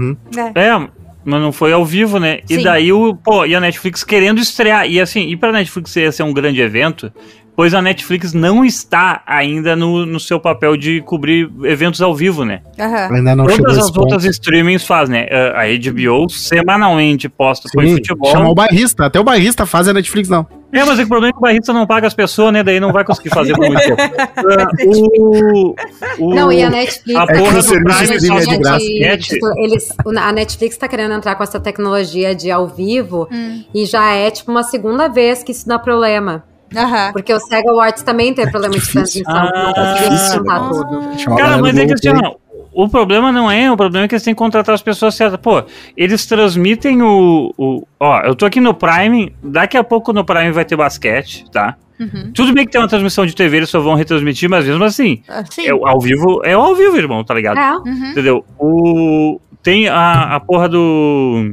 Mas não foi ao vivo, né? Sim. E daí e a Netflix querendo estrear. E assim, e pra Netflix ser um grande evento, pois a Netflix não está ainda no seu papel de cobrir eventos ao vivo, né? Ainda não chegou. Todas as outras streamings fazem, né? A HBO semanalmente posta com futebol. Chamou o bairrista, até o bairrista faz, a Netflix não. Mas o problema é que o bairrista não paga as pessoas, né? Daí não vai conseguir fazer por muito tempo. Não, e a Netflix... A porra do Prime é de graça. A Netflix tá querendo entrar com essa tecnologia de ao vivo e já é tipo uma segunda vez que isso dá problema. Porque o SEGA Awards também tem problema de transmissão, não conseguia sustentar tudo. Cara, mas é que assim, o problema não é, o problema é que eles têm que contratar as pessoas certas. Pô, eles transmitem ó, eu tô aqui no Prime, daqui a pouco no Prime vai ter basquete, tá? Tudo bem que tem uma transmissão de TV, eles só vão retransmitir, mas mesmo assim, ao vivo, irmão, tá ligado? Entendeu? Tem a porra do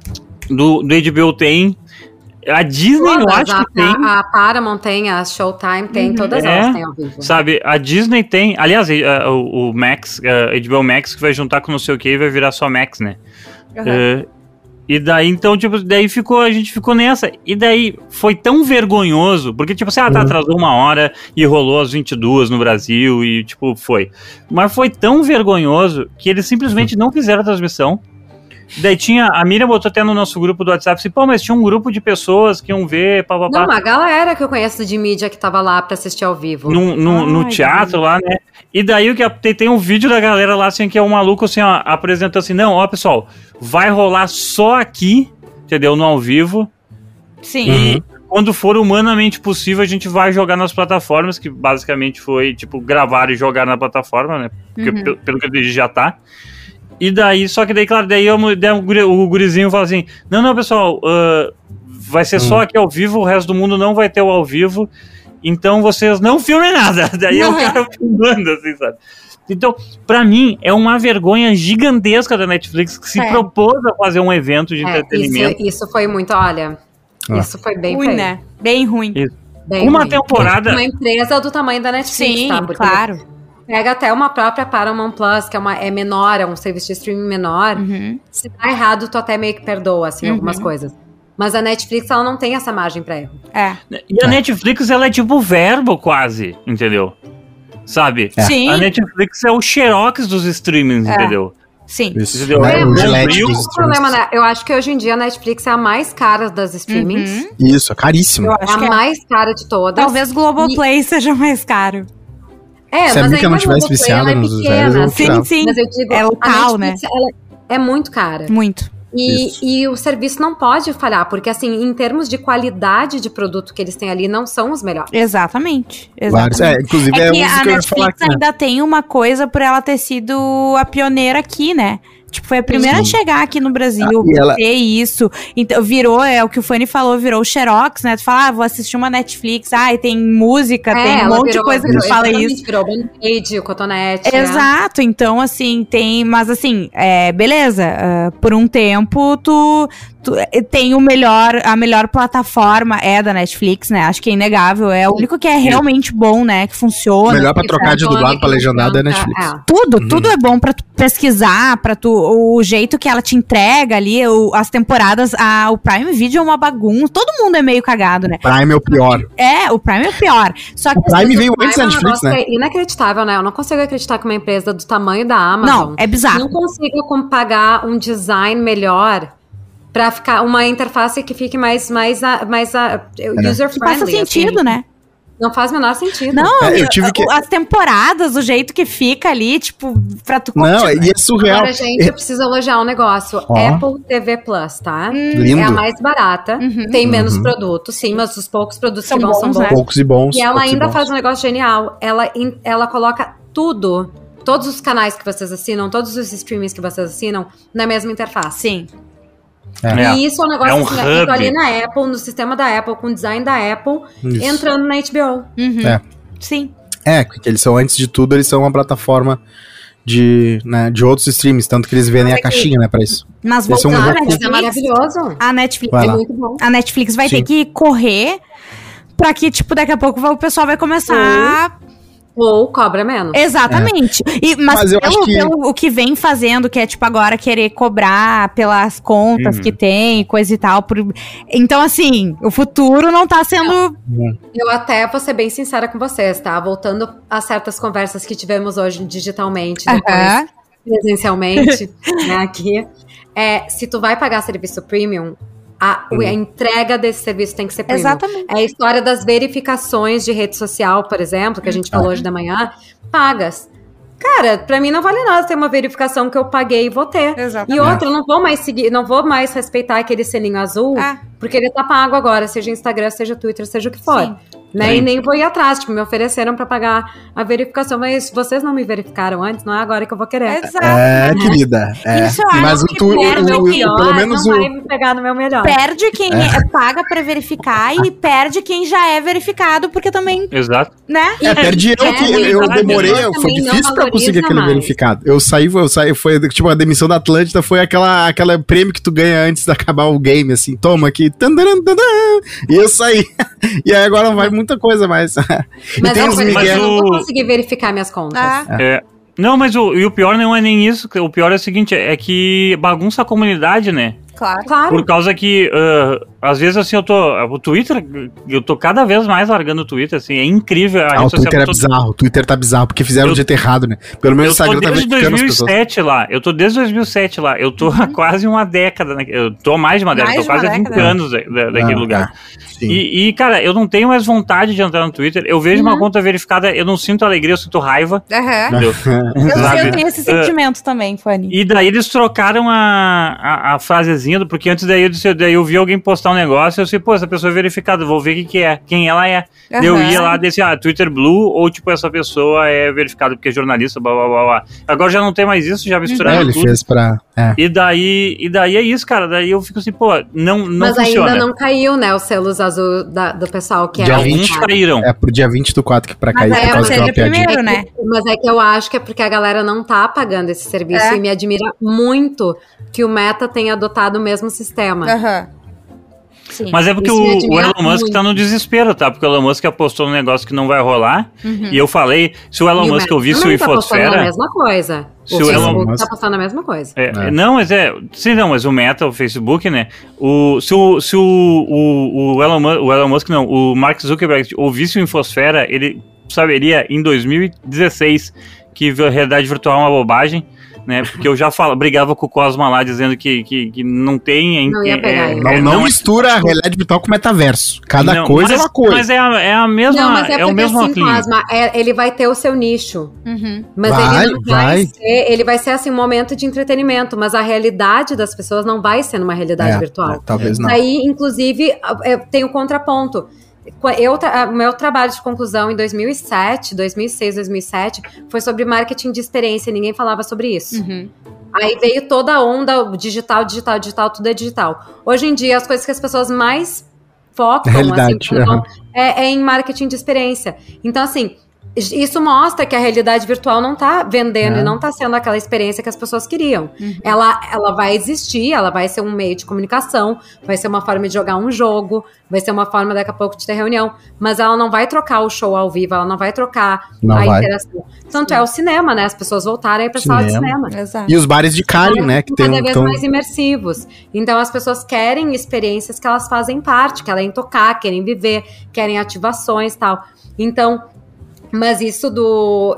HBO tem. A Disney eu acho que tem. A Paramount tem, a Showtime tem, todas elas têm ao vivo. Sabe, a Disney tem. Aliás, o Max, HBO Max, que vai juntar com não sei o que e vai virar só Max, né? E daí, então, tipo, a gente ficou nessa. E daí foi tão vergonhoso, porque, tipo, atrasou 1 hora e rolou às 22 no Brasil e, tipo, foi. Mas foi tão vergonhoso que eles simplesmente não fizeram a transmissão. Daí a Miriam botou até no nosso grupo do WhatsApp assim, mas tinha um grupo de pessoas que iam ver, papapá. Não, uma galera que eu conheço de mídia que tava lá pra assistir ao vivo. No teatro lá, né? E daí o que tem um vídeo da galera lá, assim, que é um maluco, assim, ó, apresentando assim, não, ó, pessoal, vai rolar só aqui, entendeu? No ao vivo. Sim. E quando for humanamente possível, a gente vai jogar nas plataformas, que basicamente foi, tipo, gravar e jogar na plataforma, né? Porque, pelo que eu entendi, já tá. E daí, só que daí, claro, o gurizinho fala assim, não, pessoal, vai ser só aqui ao vivo, o resto do mundo não vai ter o ao vivo, então vocês não filmem nada. Daí é o cara filmando, assim, sabe? Então, pra mim, é uma vergonha gigantesca da Netflix que se propôs a fazer um evento de entretenimento. Isso foi muito, olha, isso foi bem ruim, né? Bem ruim. Bem uma ruim. Temporada... Uma empresa do tamanho da Netflix, sim, tá? Porque claro. Pega até uma própria Paramount Plus, que é menor, é um serviço de streaming menor. Se tá errado, tu até meio que perdoa, assim, algumas coisas. Mas a Netflix, ela não tem essa margem pra erro. E a Netflix, ela é tipo verbo quase, entendeu? Sabe? Sim. A Netflix é o Xerox dos streamings, entendeu? Sim. Isso, entendeu? O problema, né? Eu acho que hoje em dia a Netflix é a mais cara das streamings. Isso, é caríssimo. Eu acho que é a mais cara de todas. Talvez Globoplay seja mais caro. Se a Mica não tivesse viciada nos velhos, sim. Mas eu digo, é local, né? Ela é muito cara. Muito. E o serviço não pode falhar, porque assim, em termos de qualidade de produto que eles têm ali, não são os melhores. Exatamente. Inclusive que a Netflix ainda tem uma coisa por ela ter sido a pioneira aqui, né? Tipo, foi a primeira a chegar aqui no Brasil, ter isso. Então, virou, o que o Fanny falou, virou o Xerox, né? Tu fala, vou assistir uma Netflix, e tem música, tem um monte de coisa que fala isso. Virou o Band-Aid, o Cotonete. Exato, então, assim, tem... Mas, assim, beleza, por um tempo, tu tem a melhor plataforma da Netflix, né? Acho que é inegável, é o único que é realmente bom, né? Que funciona. Melhor pra trocar de dublado pra legendado é Netflix. Tudo é bom pra tu pesquisar, pra tu... O jeito que ela te entrega ali, as temporadas, o Prime Video é uma bagunça. Todo mundo é meio cagado, né? Prime é o pior. O Prime é o pior. Só que o Prime veio antes da Netflix, né? É inacreditável, né? Eu não consigo acreditar que uma empresa do tamanho da Amazon... Não, é bizarro. Não consiga pagar um design melhor pra ficar uma interface que fique mais user-friendly. Faz sentido, assim. Né? Não faz o menor sentido. Não, as temporadas, o jeito que fica ali, tipo, pra tu curtir. Não, e é surreal. Agora, gente, eu preciso elogiar um negócio. Apple TV Plus, tá? Lindo. É a mais barata, tem menos produtos, sim, mas os poucos produtos que vão são bons. Poucos e bons. E ela ainda faz um negócio genial. Ela coloca todos os canais que vocês assinam, todos os streamings que vocês assinam, na mesma interface. Sim. E isso é um negócio assim, feito ali na Apple, no sistema da Apple, com o design da Apple, entrando na HBO. Sim. Porque eles são, antes de tudo, eles são uma plataforma de outros streams, tanto que eles vendem a caixinha, né, pra isso. Mas voltando, é maravilhoso. A Netflix é muito bom. A Netflix vai ter que correr pra que, tipo, daqui a pouco o pessoal vai começar... Ou cobra menos. Exatamente. Mas pelo o que vem fazendo, que é tipo agora querer cobrar pelas contas que tem, coisa e tal. Então, assim, o futuro não tá sendo... Eu até vou ser bem sincera com vocês, tá? Voltando a certas conversas que tivemos hoje digitalmente, depois presencialmente, né, aqui. Se tu vai pagar serviço premium... A entrega desse serviço tem que ser premium. Exatamente. É a história das verificações de rede social, por exemplo, que a gente falou hoje da manhã, pagas. Cara, pra mim não vale nada ter uma verificação que eu paguei e vou ter. Exatamente. E outra, eu não vou mais seguir, não vou mais respeitar aquele selinho azul, porque ele tá pago agora, seja Instagram, seja Twitter, seja o que for. Sim. Né? E nem vou ir atrás, tipo, me ofereceram pra pagar a verificação, mas vocês não me verificaram antes, não é agora que eu vou querer. Exato. Querida. Isso eu mas acho pelo menos não vai me pegar no meu melhor. Perde quem paga pra verificar e perde quem já é verificado, porque também... Exato. Né? Perdi eu demorei, foi difícil pra conseguir aquele verificado. Eu saí, foi tipo, a demissão da Atlântida foi aquela prêmio que tu ganha antes de acabar o game, assim, toma aqui, e eu saí. E aí agora vai muita coisa mais. Mas eu não vou conseguir verificar minhas contas. Não, mas o pior não é nem isso. O pior é o seguinte, é que bagunça a comunidade, né? Claro. Por causa que, às vezes, assim, o Twitter, eu tô cada vez mais largando o Twitter, assim, é incrível. O Twitter é bizarro, o Twitter tá bizarro, porque fizeram do jeito errado, né? Pelo menos o Instagram tá verificando as pessoas. Eu tô desde 2007 lá, eu tô há quase uma década, né? Eu tô há mais de uma década, tô quase há 20 anos daquele lugar. E, cara, eu não tenho mais vontade de entrar no Twitter, eu vejo uma conta verificada, eu não sinto alegria, eu sinto raiva. Entendeu? Eu tenho esse sentimento também, Fanny. E daí eles trocaram a frasezinha, porque antes daí eu vi alguém postar um negócio, eu sei, essa pessoa é verificada, vou ver quem ela é. Eu ia lá, desse, Twitter Blue, ou tipo, essa pessoa é verificada porque é jornalista, blá, blá, blá, blá. Agora já não tem mais isso, já misturaram ele tudo. Fez pra... E daí é isso, cara, daí eu fico assim, não mas funciona. Mas ainda não caiu, né, os selos azul do pessoal que dia é... Alguns caíram. Pro dia 20/4 que pra cair, por causa daquela piadinha. Primeiro, né? Mas é que eu acho que é porque a galera não tá pagando esse serviço, e me admira muito que o Meta tenha adotado o mesmo sistema. Sim. Mas é porque o Elon Musk tá no desespero, tá? Porque o Elon Musk apostou num negócio que não vai rolar. E eu falei, se o Elon Musk ouvisse o Infosfera... Tá apostando a mesma coisa. Se o Elon Musk tá apostando a mesma coisa. Não, mas o Meta, o Facebook, né? O Elon Musk, não, o Mark Zuckerberg ouvisse o Infosfera, ele saberia em 2016 que a realidade virtual é uma bobagem. Né, porque eu já brigava com o Cosma lá dizendo que não tem... Não mistura a realidade virtual com o metaverso. Cada coisa é uma coisa. Mas é a mesma... Não, mas é o mesmo assim, Cosma, ele vai ter o seu nicho. Mas ele não vai ser... Ele vai ser assim um momento de entretenimento, mas a realidade das pessoas não vai ser numa realidade virtual. Talvez não. Aí, inclusive, tem o contraponto. O meu trabalho de conclusão em 2006, 2007 foi sobre marketing de experiência, ninguém falava sobre isso. Aí veio toda a onda digital, tudo é digital. Hoje em dia, as coisas que as pessoas mais focam, é em marketing de experiência. Então, assim, isso mostra que a realidade virtual não tá vendendo e não tá sendo aquela experiência que as pessoas queriam. Ela vai existir, ela vai ser um meio de comunicação, vai ser uma forma de jogar um jogo, vai ser uma forma daqui a pouco de ter reunião, mas ela não vai trocar o show ao vivo, ela não vai trocar interação. Tanto é o cinema, né? As pessoas voltarem pra sala de cinema. Exato. E os bares de carne, né? Que cada vez mais imersivos. Então as pessoas querem experiências que elas fazem parte, querem tocar, querem viver, querem ativações e tal. Então, mas isso do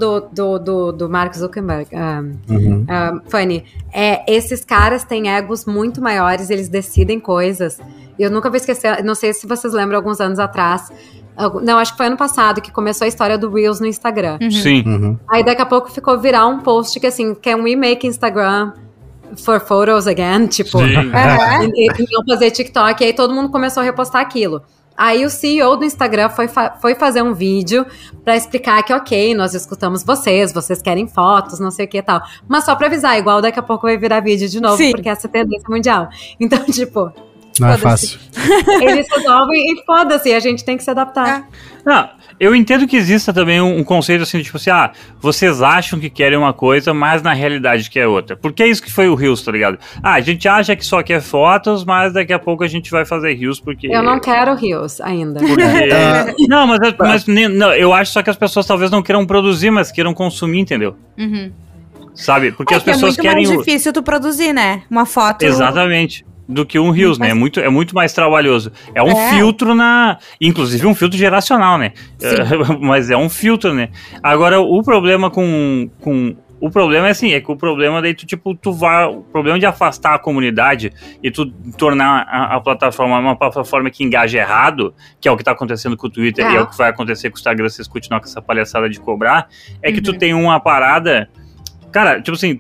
Mark Zuckerberg, Fanny, esses caras têm egos muito maiores, eles decidem coisas. Eu nunca vou esquecer, não sei se vocês lembram, alguns anos atrás, não, acho que foi ano passado que começou a história do Reels no Instagram. Sim. Aí daqui a pouco ficou virar um post que assim, can we make Instagram for photos again? Tipo, e não fazer TikTok, e aí todo mundo começou a repostar aquilo. Aí o CEO do Instagram foi fazer um vídeo pra explicar que, ok, nós escutamos vocês querem fotos, não sei o que e tal. Mas só pra avisar, igual daqui a pouco vai virar vídeo de novo, porque essa é a tendência mundial. Então, tipo... Não é fácil. Eles resolvem e foda-se, a gente tem que se adaptar. Não, eu entendo que exista também um conceito assim, tipo assim, vocês acham que querem uma coisa, mas na realidade quer outra. Porque é isso que foi o Reels, tá ligado? A gente acha que só quer fotos, mas daqui a pouco a gente vai fazer Reels porque... Eu não quero Reels ainda. Porque... não, não, eu acho só que as pessoas talvez não queiram produzir, mas queiram consumir, entendeu? Sabe? Porque as pessoas querem... É muito mais difícil tu produzir, né? Uma foto... Exatamente. Do que um Reels, né? É muito mais trabalhoso. É um filtro inclusive um filtro geracional, né? Mas é um filtro, né? Agora, o problema o problema é assim, é que o problema daí o problema de afastar a comunidade e tu tornar a plataforma uma plataforma que engaja errado, que é o que tá acontecendo com o Twitter e é o que vai acontecer com o Instagram se eles continuar com essa palhaçada de cobrar, é que tu tem uma parada, cara, tipo assim,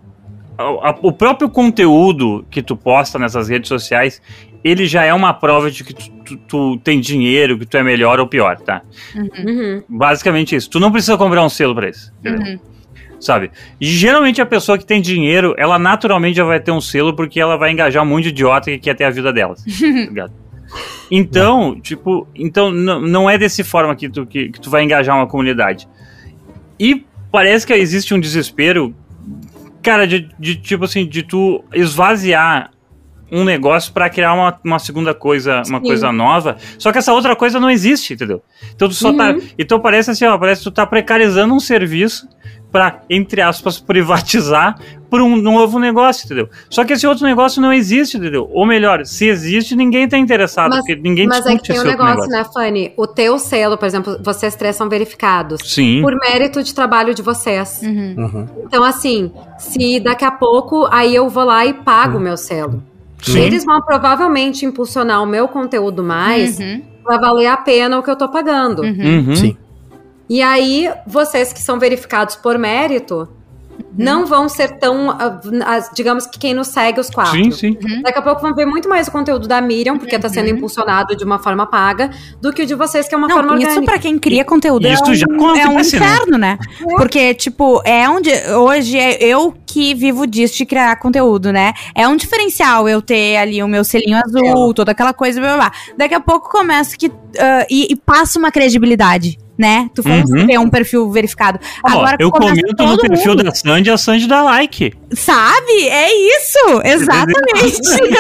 o próprio conteúdo que tu posta nessas redes sociais, ele já é uma prova de que tu tem dinheiro, que tu é melhor ou pior, tá? Basicamente isso. Tu não precisa comprar um selo pra isso, entendeu? Sabe? E geralmente a pessoa que tem dinheiro, ela naturalmente já vai ter um selo porque ela vai engajar um monte de idiota que quer ter a vida delas, tá ligado? Então, não é dessa forma que tu vai engajar uma comunidade. E parece que existe um desespero, cara, tipo assim, de tu esvaziar um negócio pra criar uma segunda coisa, uma coisa nova, só que essa outra coisa não existe, entendeu? Então tu só então parece assim, parece que tu tá precarizando um serviço pra, entre aspas, privatizar por um novo negócio, entendeu? Só que esse outro negócio não existe, entendeu? Ou melhor, se existe, ninguém tá interessado, porque ninguém discute esse outro negócio. Mas é que tem um negócio, né, Fanny? O teu selo, por exemplo, vocês três são verificados. Sim. Por mérito de trabalho de vocês. Então, assim, se daqui a pouco, aí eu vou lá e pago o meu selo. Sim. Eles vão provavelmente impulsionar o meu conteúdo mais pra valer a pena o que eu tô pagando. Sim. E aí, vocês que são verificados por mérito, não vão ser tão, digamos que quem nos segue os 4. Sim. Daqui a pouco vão ver muito mais o conteúdo da Miriam, porque tá sendo impulsionado de uma forma paga, do que o de vocês, que é uma forma orgânica. Isso pra quem cria conteúdo isso é um inferno, né? Porque, tipo, hoje é eu que vivo disso, de criar conteúdo, né? É um diferencial eu ter ali o meu selinho azul, toda aquela coisa, blá, blá, blá. Daqui a pouco começa e passa uma credibilidade, né? Tu for ter um perfil verificado. Agora, eu comento no perfil da Sandy, a Sandy dá like. Sabe? É isso! Exatamente!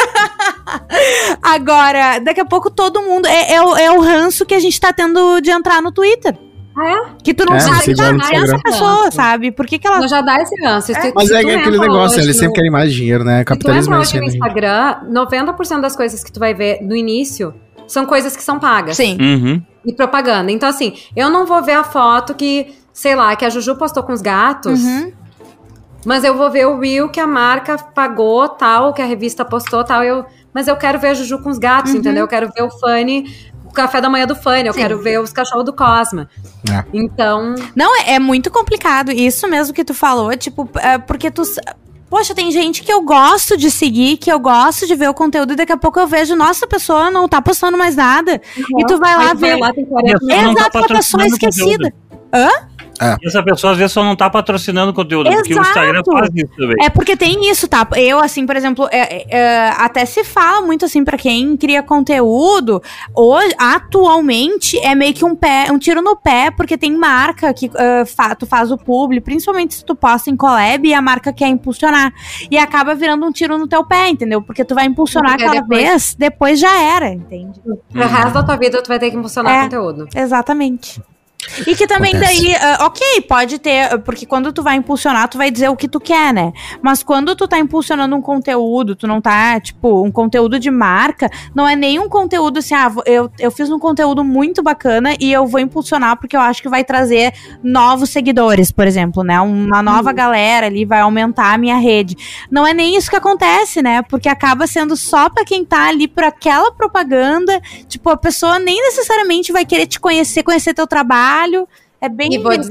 Agora, daqui a pouco todo mundo... É o ranço que a gente tá tendo de entrar no Twitter. Que tu não sabe essa pessoa, sabe? Por que ela... Não, já dá esse ranço. Mas é aquele negócio, eles sempre querem mais dinheiro, né? Capitalismo é assim. No Instagram, 90% das coisas que tu vai ver no início são coisas que são pagas. Sim. E propaganda. Então, assim, eu não vou ver a foto que, sei lá, que a Juju postou com os gatos, mas eu vou ver o reel que a marca pagou, tal, que a revista postou, tal, mas eu quero ver a Juju com os gatos, entendeu? Eu quero ver o Fanny, o café da manhã do Fanny, eu quero ver os cachorros do Cosma. Então... Não, é muito complicado. Isso mesmo que tu falou, tipo, porque tu... Poxa, tem gente que eu gosto de seguir, que eu gosto de ver o conteúdo, e daqui a pouco eu vejo, nossa, a pessoa não tá postando mais nada. E tu vai lá ver. Lá, tem exato, uma pessoa esquecida. E essa pessoa às vezes só não tá patrocinando o conteúdo, Exato. porque o Instagram faz isso também. É porque tem isso, tá? Eu, assim, por exemplo, até se fala muito, assim, pra quem cria conteúdo, hoje, atualmente, é meio que um tiro no pé, porque tem marca que tu faz o publi, principalmente se tu posta em collab e a marca quer impulsionar. E acaba virando um tiro no teu pé, entendeu? Porque tu vai impulsionar aquela vez, depois já era, entende? Pro resto da tua vida, tu vai ter que impulsionar conteúdo. Exatamente. E que também daí, ok, pode ter, porque quando tu vai impulsionar, tu vai dizer o que tu quer, né? Mas quando tu tá impulsionando um conteúdo, tu não tá, tipo, um conteúdo de marca, não é nem um conteúdo assim, eu fiz um conteúdo muito bacana e eu vou impulsionar porque eu acho que vai trazer novos seguidores, por exemplo, né? Uma nova galera ali, vai aumentar a minha rede. Não é nem isso que acontece, né? Porque acaba sendo só pra quem tá ali por aquela propaganda, tipo, a pessoa nem necessariamente vai querer te conhecer teu trabalho. É bem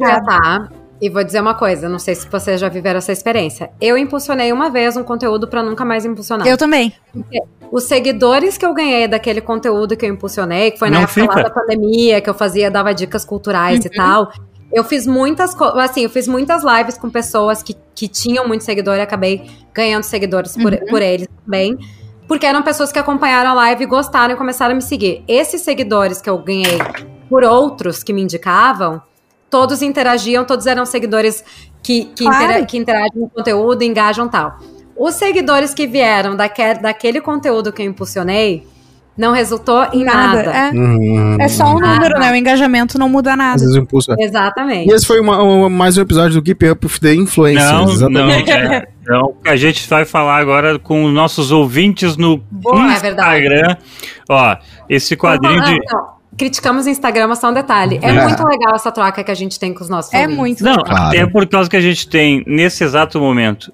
E vou dizer uma coisa, não sei se vocês já viveram essa experiência. Eu impulsionei uma vez um conteúdo pra nunca mais impulsionar. Eu também. Porque os seguidores que eu ganhei daquele conteúdo que eu impulsionei, que foi na época lá da pandemia, que eu dava dicas culturais e tal. Eu fiz muitas lives com pessoas que tinham muito seguidor e acabei ganhando seguidores por eles também. Porque eram pessoas que acompanharam a live e gostaram e começaram a me seguir. Esses seguidores que eu ganhei por outros que me indicavam, todos interagiam, todos eram seguidores que interagem no conteúdo, engajam e tal. Os seguidores que vieram daquele conteúdo que eu impulsionei, não resultou em nada. É só um número, né? O engajamento não muda nada. Às vezes o impulso Exatamente. E esse foi mais um episódio do Keep Up with the Influencers. Não, a gente vai falar agora com os nossos ouvintes no Instagram. Ó, esse quadrinho criticamos o Instagram, mas só um detalhe. É muito legal essa troca que a gente tem com os nossos ouvintes. Muito legal. Até por causa que a gente tem, nesse exato momento,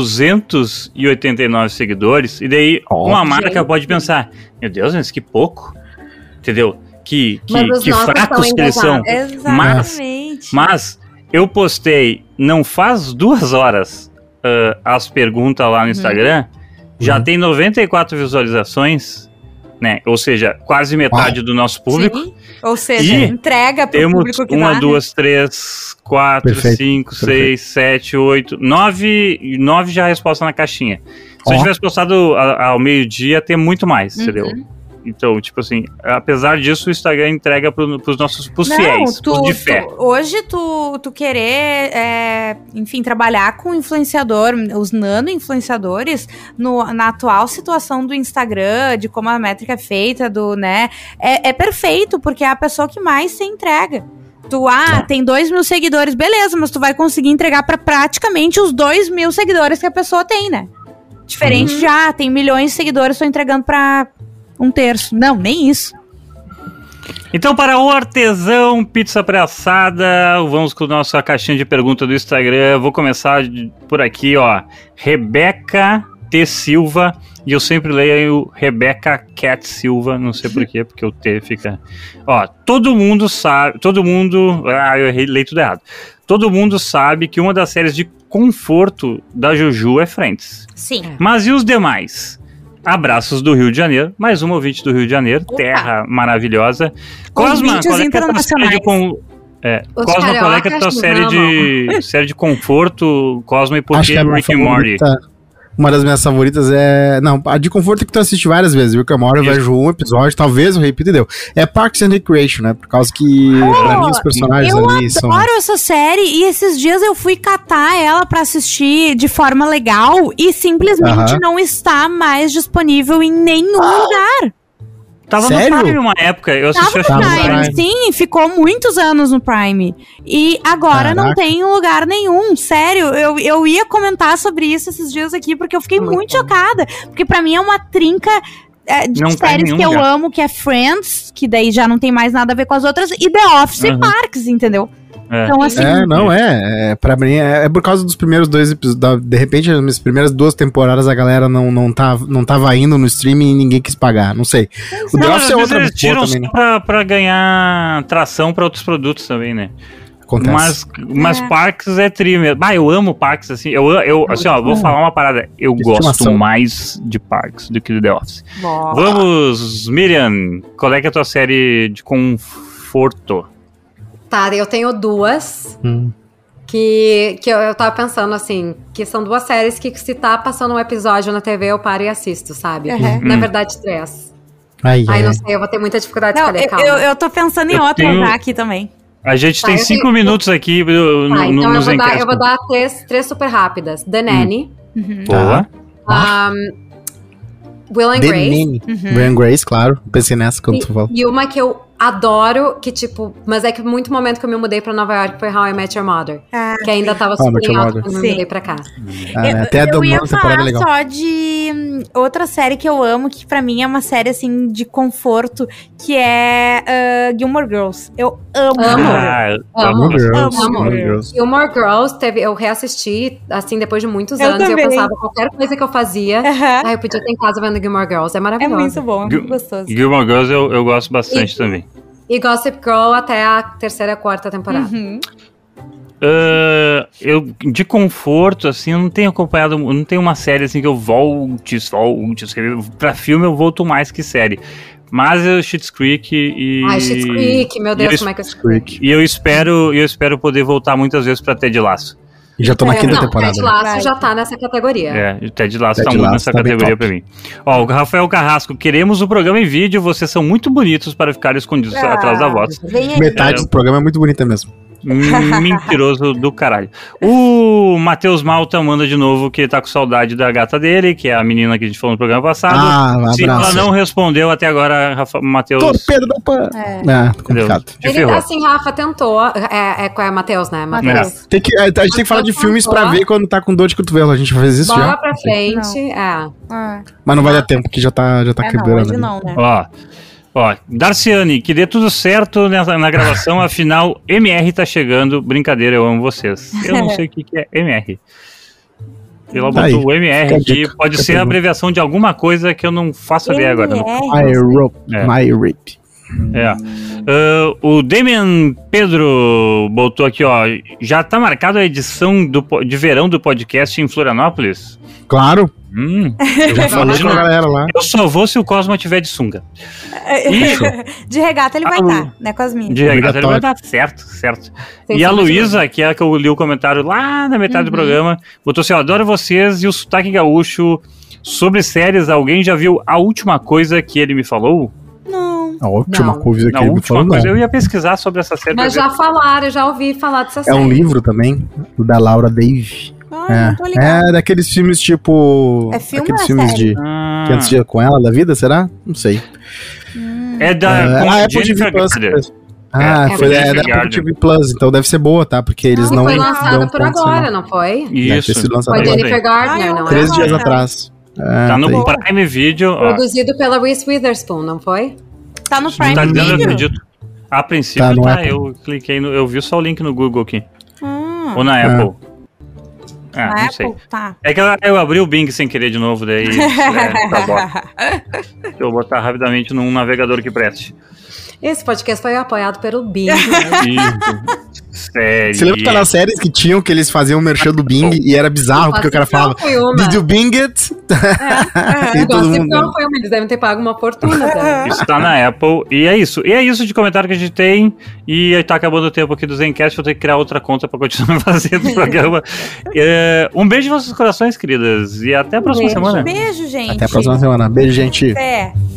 289 seguidores, e daí uma marca pode pensar, meu Deus, mas que pouco, entendeu? Que fracos que eles são. Exatamente. Mas eu postei, não faz 2 horas, as perguntas lá no Instagram, já tem 94 visualizações, né? Ou seja, quase metade do nosso público. Sim. Ou seja, entrega para o público que temos 1, 2, 3, 4, 5, 6, 7, 8, 9 já resposta na caixinha. Se eu tivesse postado ao meio-dia, ia ter muito mais, entendeu? Então, tipo assim, apesar disso, o Instagram entrega pros fiéis, os de fé. Hoje, tu querer, enfim, trabalhar com influenciador, os nano-influenciadores, na atual situação do Instagram, de como a métrica é feita, né, é perfeito, porque é a pessoa que mais se entrega. Tem 2.000 seguidores, beleza, mas tu vai conseguir entregar pra praticamente os 2.000 seguidores que a pessoa tem, né? Diferente de, tem milhões de seguidores, tô entregando pra 1/3. Não, nem isso. Então, para o artesão pizza pré-assada, vamos com a nossa caixinha de pergunta do Instagram. Vou começar por aqui, ó. Rebeca T. Silva. E eu sempre leio Rebeca Cat Silva, não sei porquê, porque o T fica... Ó, todo mundo sabe... eu leio tudo errado. Todo mundo sabe que uma das séries de conforto da Juju é Friends. Sim. Mas e os demais? Abraços do Rio de Janeiro, mais um ouvinte do Rio de Janeiro, terra maravilhosa. Cosma, qual é que é a tua série de Cosma, qual é que é a tua série de conforto, Cosma, e por que Rick and Morty? Uma das minhas favoritas é... Não, a de conforto é que tu assiste várias vezes. Rick and Morty eu vejo um episódio, talvez eu repita e deu. É Parks and Recreation, né? Por causa que, pra mim, os personagens ali são... Eu adoro essa série e esses dias eu fui catar ela pra assistir de forma legal e simplesmente não está mais disponível em nenhum lugar. Tava Sério? no Prime uma época, eu assisti no Prime, sim, ficou muitos anos no Prime. E agora não tem em lugar nenhum, sério. Eu ia comentar sobre isso esses dias aqui, porque eu fiquei muito chocada. Porque pra mim é uma trinca de séries que eu amo, que é Friends, que daí já não tem mais nada a ver com as outras, e The Office e Parks, entendeu? Então, assim... pra mim, é por causa dos primeiros 2 episódios, de repente, as minhas primeiras 2 temporadas, a galera não tava indo no streaming e ninguém quis pagar, não sei. O The Office é outra eles tiram também, né? pra ganhar tração pra outros produtos também, né? Acontece. Mas Parks é tri mesmo. Eu amo Parks, assim, assim, ó, vou falar uma parada, eu gosto mais de Parks do que de The Office. Vamos, Miriam, qual é que é a tua série de conforto? Tá, eu tenho duas que eu tava pensando, assim, que são duas séries que se tá passando um episódio na TV, eu paro e assisto, sabe? Na verdade, 3. Aí não sei, eu vou ter muita dificuldade de escolher, calma. Eu tô pensando em outra já aqui também. A gente tem 5 minutos aqui então eu vou dar três super rápidas. The Nanny. Boa. Will and Grace. Will and Grace, claro. Pensei nessa quando tu falou. E uma que eu adoro, que tipo... Mas é que muito momento que eu me mudei pra Nova York foi How I Met Your Mother. Que ainda tava super em alta quando eu me mudei pra cá. Até a eu ia falar legal. Só de outra série que eu amo, que pra mim é uma série, assim, de conforto, que é Gilmore Girls. Eu amo. Amo Girls. Gilmore Girls, eu reassisti, assim, depois de muitos anos, e eu pensava, qualquer coisa que eu fazia, eu podia estar em casa vendo Gilmore Girls. É maravilhoso. É muito bom, é muito gostoso. Gilmore Girls eu gosto bastante também. E Gossip Girl até a 3ª, 4ª temporada. Eu, de conforto, assim, eu não tenho acompanhado, não tenho uma série assim que eu volte. Pra filme eu volto mais que série. Mas o Schitt's Creek e... Schitt's Creek, meu Deus, como é que é Schitt's Creek? E eu espero poder voltar muitas vezes pra Ted Lasso. Já tô na 5ª temporada. Ted Lasso já tá nessa categoria. O Ted Lasso tá muito nessa categoria pra mim. Ó, o Rafael Carrasco, queremos o programa em vídeo, vocês são muito bonitos para ficar escondidos atrás da voz. Metade do programa é muito bonita mesmo. Mentiroso do caralho. O Matheus Malta manda de novo que ele tá com saudade da gata dele, que é a menina que a gente falou no programa passado. Se ela não respondeu até agora, Matheus... Torpedo da Pan! Complicado. Ele, assim, Rafa tentou... É Matheus, né? Matheus. A gente tem que falar de filmes pra ver quando tá com dor de cotovelo. A gente faz isso já. Bora pra frente. Mas não vai dar tempo, que já tá quebrando. Não, né? Ó, Darciane, que dê tudo certo na gravação, afinal, MR tá chegando. Brincadeira, eu amo vocês. Eu não sei o que é MR. Ela botou o MR aqui, pode ser a abreviação de alguma coisa que eu não faço ideia agora. My Rape. O Damian Pedro botou aqui, ó, já tá marcado a edição de verão do podcast em Florianópolis? Claro. Eu já falei com a galera lá. Eu só vou se o Cosma tiver de sunga. De regata ele vai estar, né, Cosminha? De regata ele vai estar, certo. E a Luísa, que é a que eu li o comentário lá na metade do programa, botou assim, ó, adoro vocês e o sotaque gaúcho. Sobre séries, alguém já viu A Última Coisa que ele me falou? Não. A última coisa que ele me falou, eu ia pesquisar sobre essa série. Mas já falaram, eu já ouvi falar dessa série. É um livro também, da Laura Dave. Não tô ligado. É daqueles filmes tipo... É filme aqueles ou filmes série? de 500 dias com ela, da vida, será? Não sei. É da Apple TV Plus. Foi da Apple TV Plus, então deve ser boa, tá? Porque eles não... Foi lançada por agora, não foi? Isso. Foi Jennifer Gardner, não é? 3 dias atrás. Tá no Prime Video. Produzido pela Reese Witherspoon, não foi? Tá no Prime Video? Video? Eu acredito. A princípio tá, eu cliquei eu vi só o link no Google aqui. Ou na Apple. Na não sei. Apple? Tá. É que eu abri o Bing sem querer de novo, daí tá bom. Deixa eu botar rapidamente num navegador que preste. Esse podcast foi apoiado pelo Bing. Sério. Você lembra daquelas séries que tinham que eles faziam o merchan do Bing e era bizarro, porque o cara falava Did you Bing it? E todo mundo... Eles devem ter pago uma fortuna. Isso tá na Apple. E é isso. E é isso de comentário que a gente tem. E tá acabando o tempo aqui do Zencast. Vou ter que criar outra conta pra continuar fazendo o programa. Um beijo em vossos corações, queridas. E até a próxima semana. Beijo, gente. Até a próxima semana. Beijo, gente.